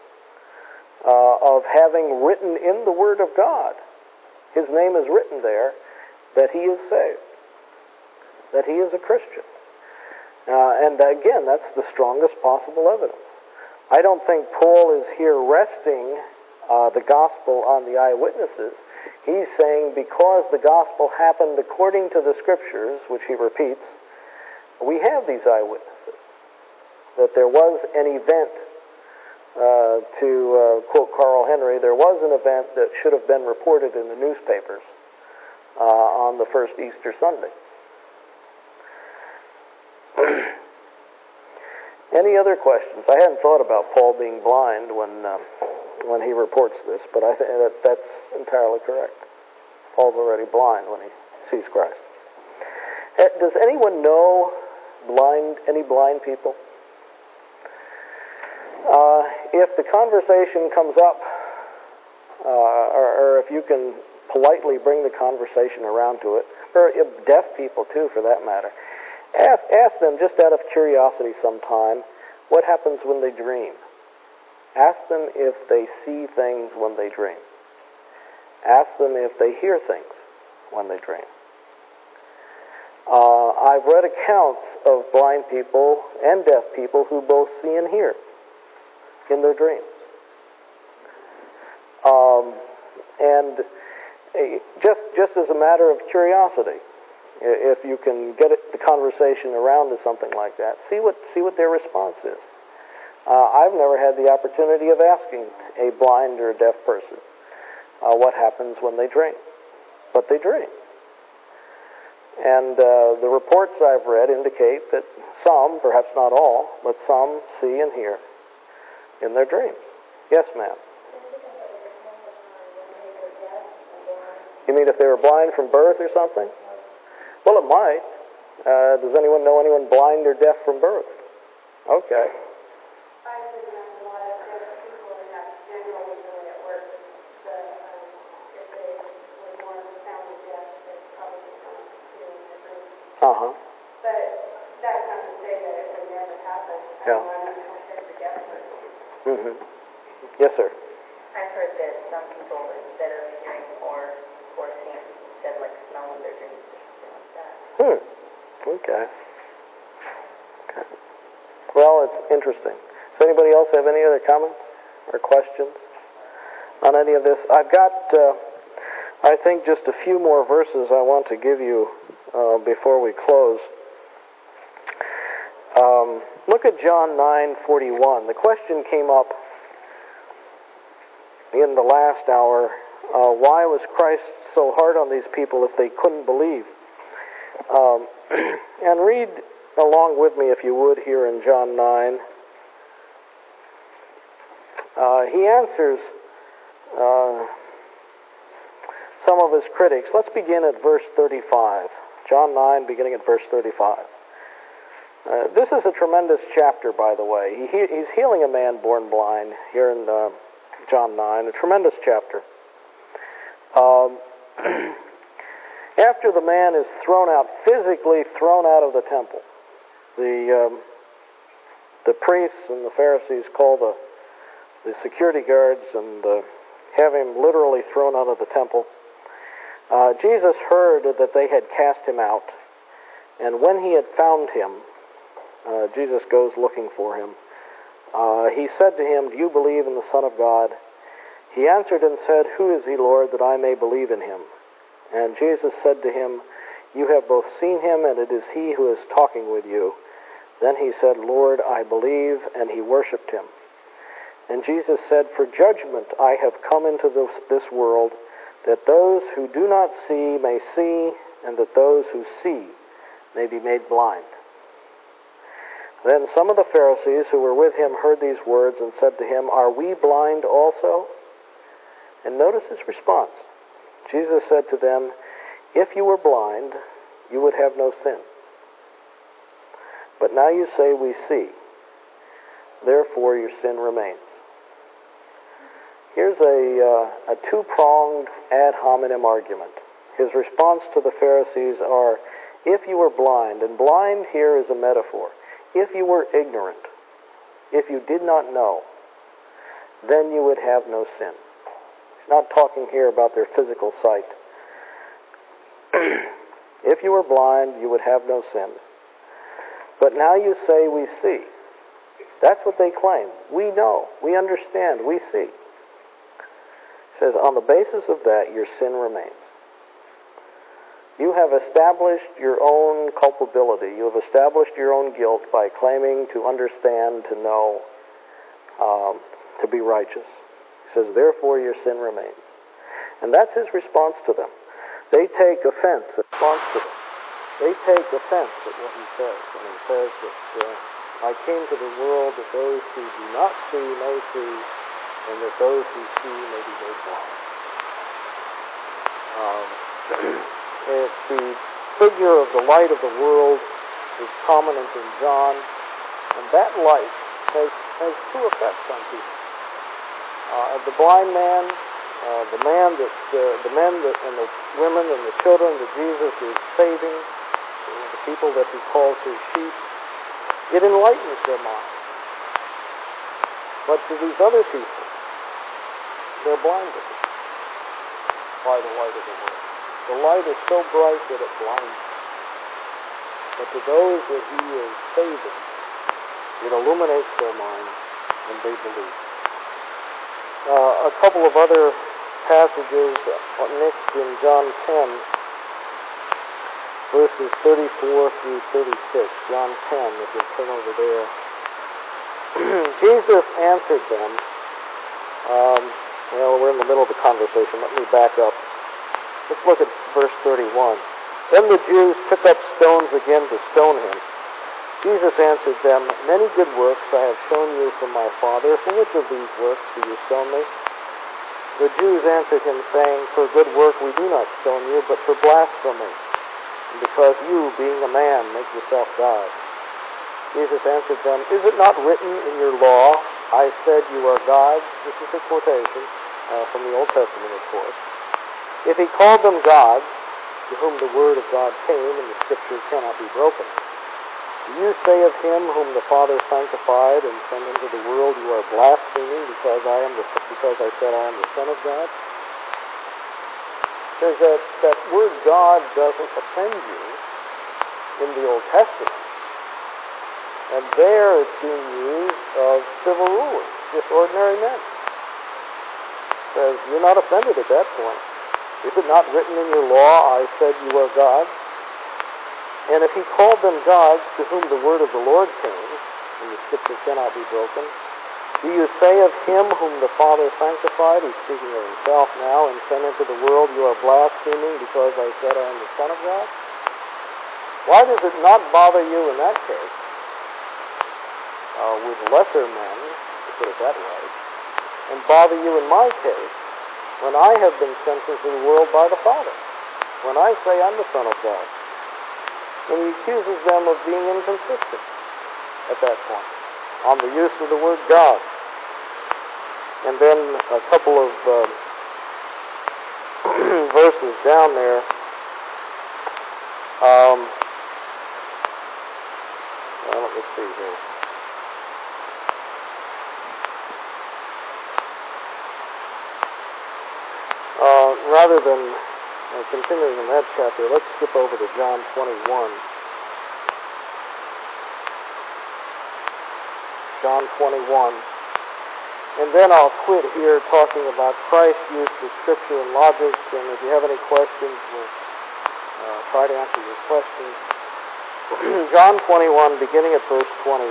of having written in the Word of God. His name is written there that he is saved, that he is a Christian. And again, that's the strongest possible evidence. I don't think Paul is here resting the gospel on the eyewitnesses. He's saying because the gospel happened according to the Scriptures, which he repeats, we have these eyewitnesses. That there was an event, to quote Carl Henry, there was an event that should have been reported in the newspapers on the first Easter Sunday. Any other questions? I hadn't thought about Paul being blind when he reports this, but I think that's entirely correct. Paul's already blind when he sees Christ. Does anyone know any blind people? If the conversation comes up, or if you can politely bring the conversation around to it, or deaf people too, for that matter, ask them just out of curiosity sometime, what happens when they dream? Ask them if they see things when they dream. Ask them if they hear things when they dream. I've read accounts of blind people and deaf people who both see and hear in their dreams. And just as a matter of curiosity, if you can get the conversation around to something like that, see what their response is. I've never had the opportunity of asking a blind or deaf person what happens when they dream, but they dream. And the reports I've read indicate that some, perhaps not all, but some see and hear in their dreams. Yes, ma'am. You mean if they were blind from birth or something? Well, it might. Does anyone know anyone blind or deaf from birth? Okay. I've been around a lot of deaf people, and that's generally the way it works. If they were born profoundly deaf, they probably don't hear in their dreams. Uh-huh. But that's not to say that it would never happen. Yeah. I'm not sure for deaf person. Mm-hmm. Yes, sir. I've heard that some people, instead of hearing or seeing, instead like smell in their dreams or something like that. Okay. Well, it's interesting. Does anybody else have any other comments or questions on any of this? I've got, I think, just a few more verses I want to give you before we close. Look at John 9:41. The question came up in the last hour, why was Christ so hard on these people if they couldn't believe? And read along with me, if you would, here in John 9. He answers some of his critics. Let's begin at verse 35. John 9, beginning at verse 35. This is a tremendous chapter, by the way. He's healing a man born blind here in John 9, a tremendous chapter. After the man is physically thrown out of the temple, the priests and the Pharisees call the security guards and have him literally thrown out of the temple. Jesus heard that they had cast him out, and when he had found him, Jesus goes looking for him. He said to him, "Do you believe in the Son of God?" He answered and said, "Who is he, Lord, that I may believe in him?" And Jesus said to him, "You have both seen him, and it is he who is talking with you." Then he said, "Lord, I believe," and he worshipped him. And Jesus said, "For judgment I have come into this world, that those who do not see may see, and that those who see may be made blind." Then some of the Pharisees who were with him heard these words and said to him, "Are we blind also?" And notice his response. Jesus said to them, "If you were blind, you would have no sin. But now you say, 'We see.' Therefore your sin remains." Here's a two-pronged ad hominem argument. His response to the Pharisees are, if you were blind, and blind here is a metaphor, if you were ignorant, if you did not know, then you would have no sin. He's not talking here about their physical sight. If you were blind, you would have no sin. But now you say, "We see." That's what they claim. We know, we understand, we see. He says, on the basis of that, your sin remains. You have established your own culpability. You have established your own guilt by claiming to understand, to know, to be righteous. He says, therefore your sin remains. And that's his response to them. They take offense at response to them. They take offense at what he says. And he says that I came to the world that those who do not see may see, and that those who see may be made blind. The figure of the light of the world is prominent in John, and that light has two effects on people. The blind man, the men and the women and the children that Jesus is saving, the people that he calls his sheep, it enlightens their minds. But to these other people, they're blinded by the light of the world. The light is so bright that it blinds them. But to those that he is saving, it illuminates their minds and they believe. A couple of other passages next in John 10, verses 34 through 36. John 10, if you'll turn over there. Jesus answered them. We're in the middle of the conversation. Let me back up. Let's look at verse 31. Then the Jews took up stones again to stone him. Jesus answered them, many good works I have shown you from my Father. For which of these works do you stone me? The Jews answered him, saying, for good work we do not stone you, but for blasphemy, and because you, being a man, make yourself God. Jesus answered them, is it not written in your law, I said you are gods? This is a quotation from the Old Testament, of course. If he called them gods, to whom the word of God came, and the scriptures cannot be broken, do you say of him whom the Father sanctified and sent into the world, you are blaspheming because I said I am the Son of God? Says that word God doesn't offend you in the Old Testament. And there it's being used of civil rulers, just ordinary men. Says you're not offended at that point. Is it not written in your law, I said you are gods? And if he called them gods to whom the word of the Lord came, and the scripture cannot be broken, do you say of him whom the Father sanctified, he's speaking of himself now, and sent into the world, you are blaspheming because I said I am the Son of God? Why does it not bother you in that case, with lesser men, to put it that way, and bother you in my case, when I have been sent into the world by the Father, when I say I'm the Son of God? And he accuses them of being inconsistent. at that point on the use of the word God. And then a couple of verses down there. Well, let me see here. Rather than continuing in that chapter, let's skip over to John 21. John 21. And then I'll quit here talking about Christ's use of Scripture and logic, and if you have any questions, we'll try to answer your questions. John 21, beginning at verse 21.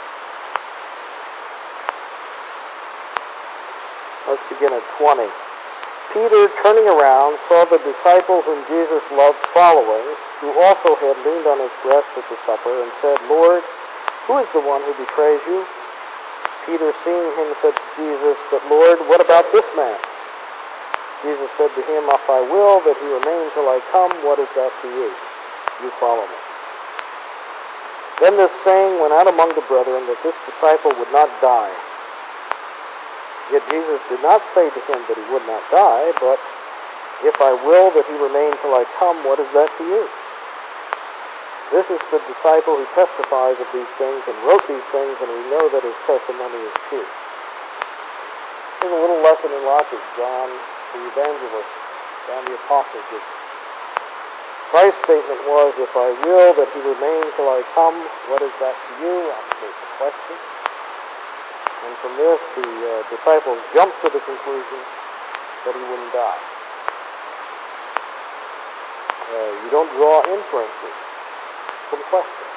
Let's begin at 20. Peter, turning around, saw the disciple whom Jesus loved following, who also had leaned on his breast at the supper, and said, Lord, who is the one who betrays you? Peter, seeing him, said to Jesus, But Lord, what about this man? Jesus said to him, If I will that he remain till I come, what is that to you? You follow me. Then this saying went out among the brethren, that this disciple would not die. Yet Jesus did not say to him that he would not die, but, If I will that he remain till I come, what is that to you? This is the disciple who testifies of these things and wrote these things, and we know that his testimony is true. Here's a little lesson in logic John the evangelist, John the apostle gives. Christ's statement was, If I will that he remain till I come, what is that to you? That's the question. And from this, the disciples jumped to the conclusion that he wouldn't die. You don't draw inferences from questions.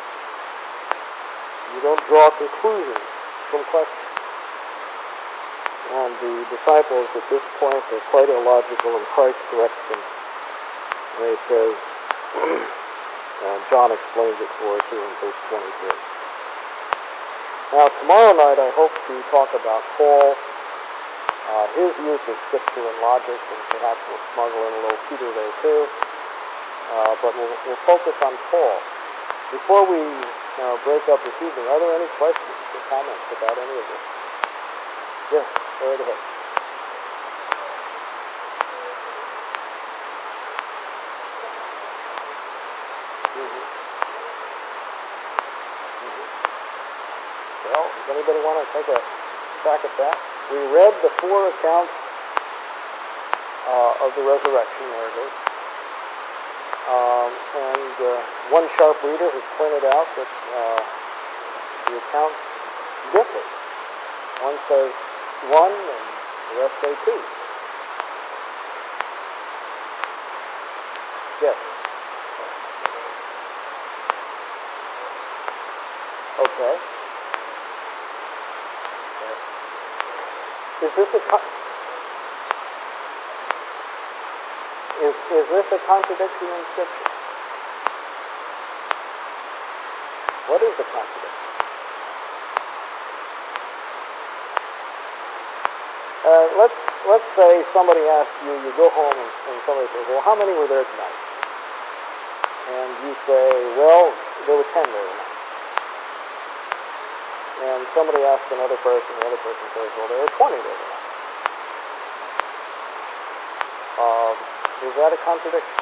You don't draw conclusions from questions. And the disciples at this point are quite illogical, and Christ corrects them. And he says, John explains it for us here in verse 23. Now, tomorrow night I hope to talk about Paul, his use of Scripture and logic, and perhaps we'll smuggle in a little Peter there too. But we'll focus on Paul. Before we break up this evening, are there any questions or comments about any of this? Yes, go right ahead. Well, does anybody want to take a crack at that? We read the 4 accounts of the resurrection narrative. And one sharp reader has pointed out that the accounts differ. One says 1 and the rest say 2. Yes. Okay. Is this a contradiction in Scripture? What is the contradiction? Let's say somebody asks you, you go home and somebody says, well, how many were there tonight? And you say, well, there were 10 there tonight. And somebody asks another person, the other person says, well, there were 20 there tonight. Is that a contradiction?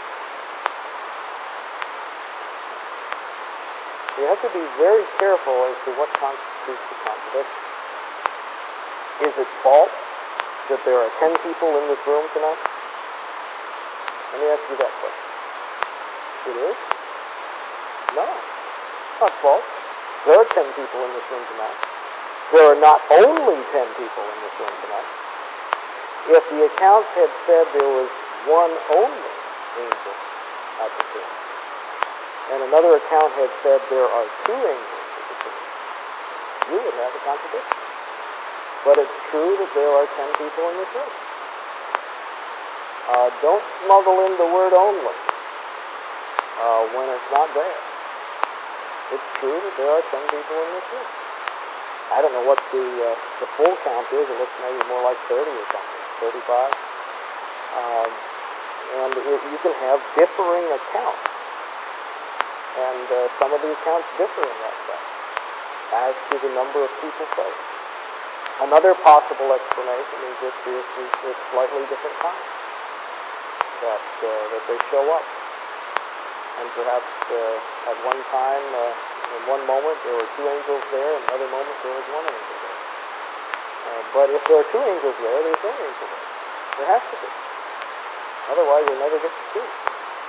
You have to be very careful as to what constitutes the contradiction. Is it false that there are 10 people in this room tonight? Let me ask you that question. It is? No, it's not false. There are 10 people in this room tonight. There are not only 10 people in this room tonight. If the accounts had said there was one only angel at the tomb, and another account had said there are 2 angels at the tomb, you would have a contradiction. But it's true that there are 10 people in this room. Don't smuggle in the word only when it's not there. It's true that there are 10 people in this room. I don't know what the full count is. It looks maybe more like 30 or something, 35. And you can have differing accounts. And some of the accounts differ in that sense. as to the number of people saved. Another possible explanation is that this is at slightly different times that they show up. And perhaps at one time, in one moment, there were 2 angels there, and another moment there was 1 angel there. But if there are 2 angels there, there's no angel there. There has to be. Otherwise, you'll never get to see it.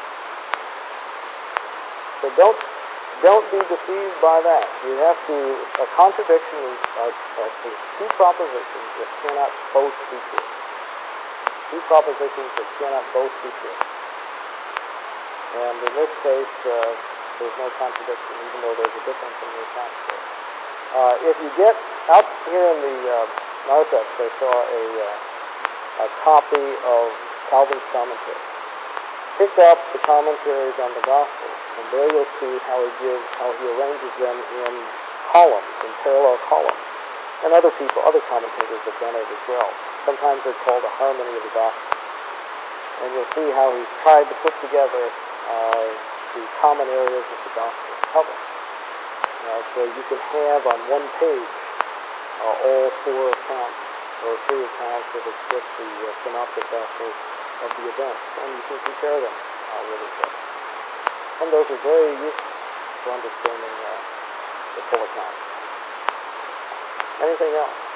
So don't be deceived by that. You have to, a contradiction is 2 propositions that cannot both be true. 2 propositions that cannot both be true. And in this case, there's no contradiction, even though there's a difference in the accounts there. If you get out here in the narthex, I saw a copy of Calvin's commentary. Pick up the commentaries on the Gospels, and there you'll see how he arranges them in columns, in parallel columns. And other commentators have done it as well. Sometimes they're called a harmony of the Gospels. And you'll see how he's tried to put together the common areas that the Gospels cover. So you can have on one page all 4 accounts, or 3 accounts that have split the synoptic Gospels of the events, and you can compare them with each other. And those are very useful for understanding the full account. Anything else?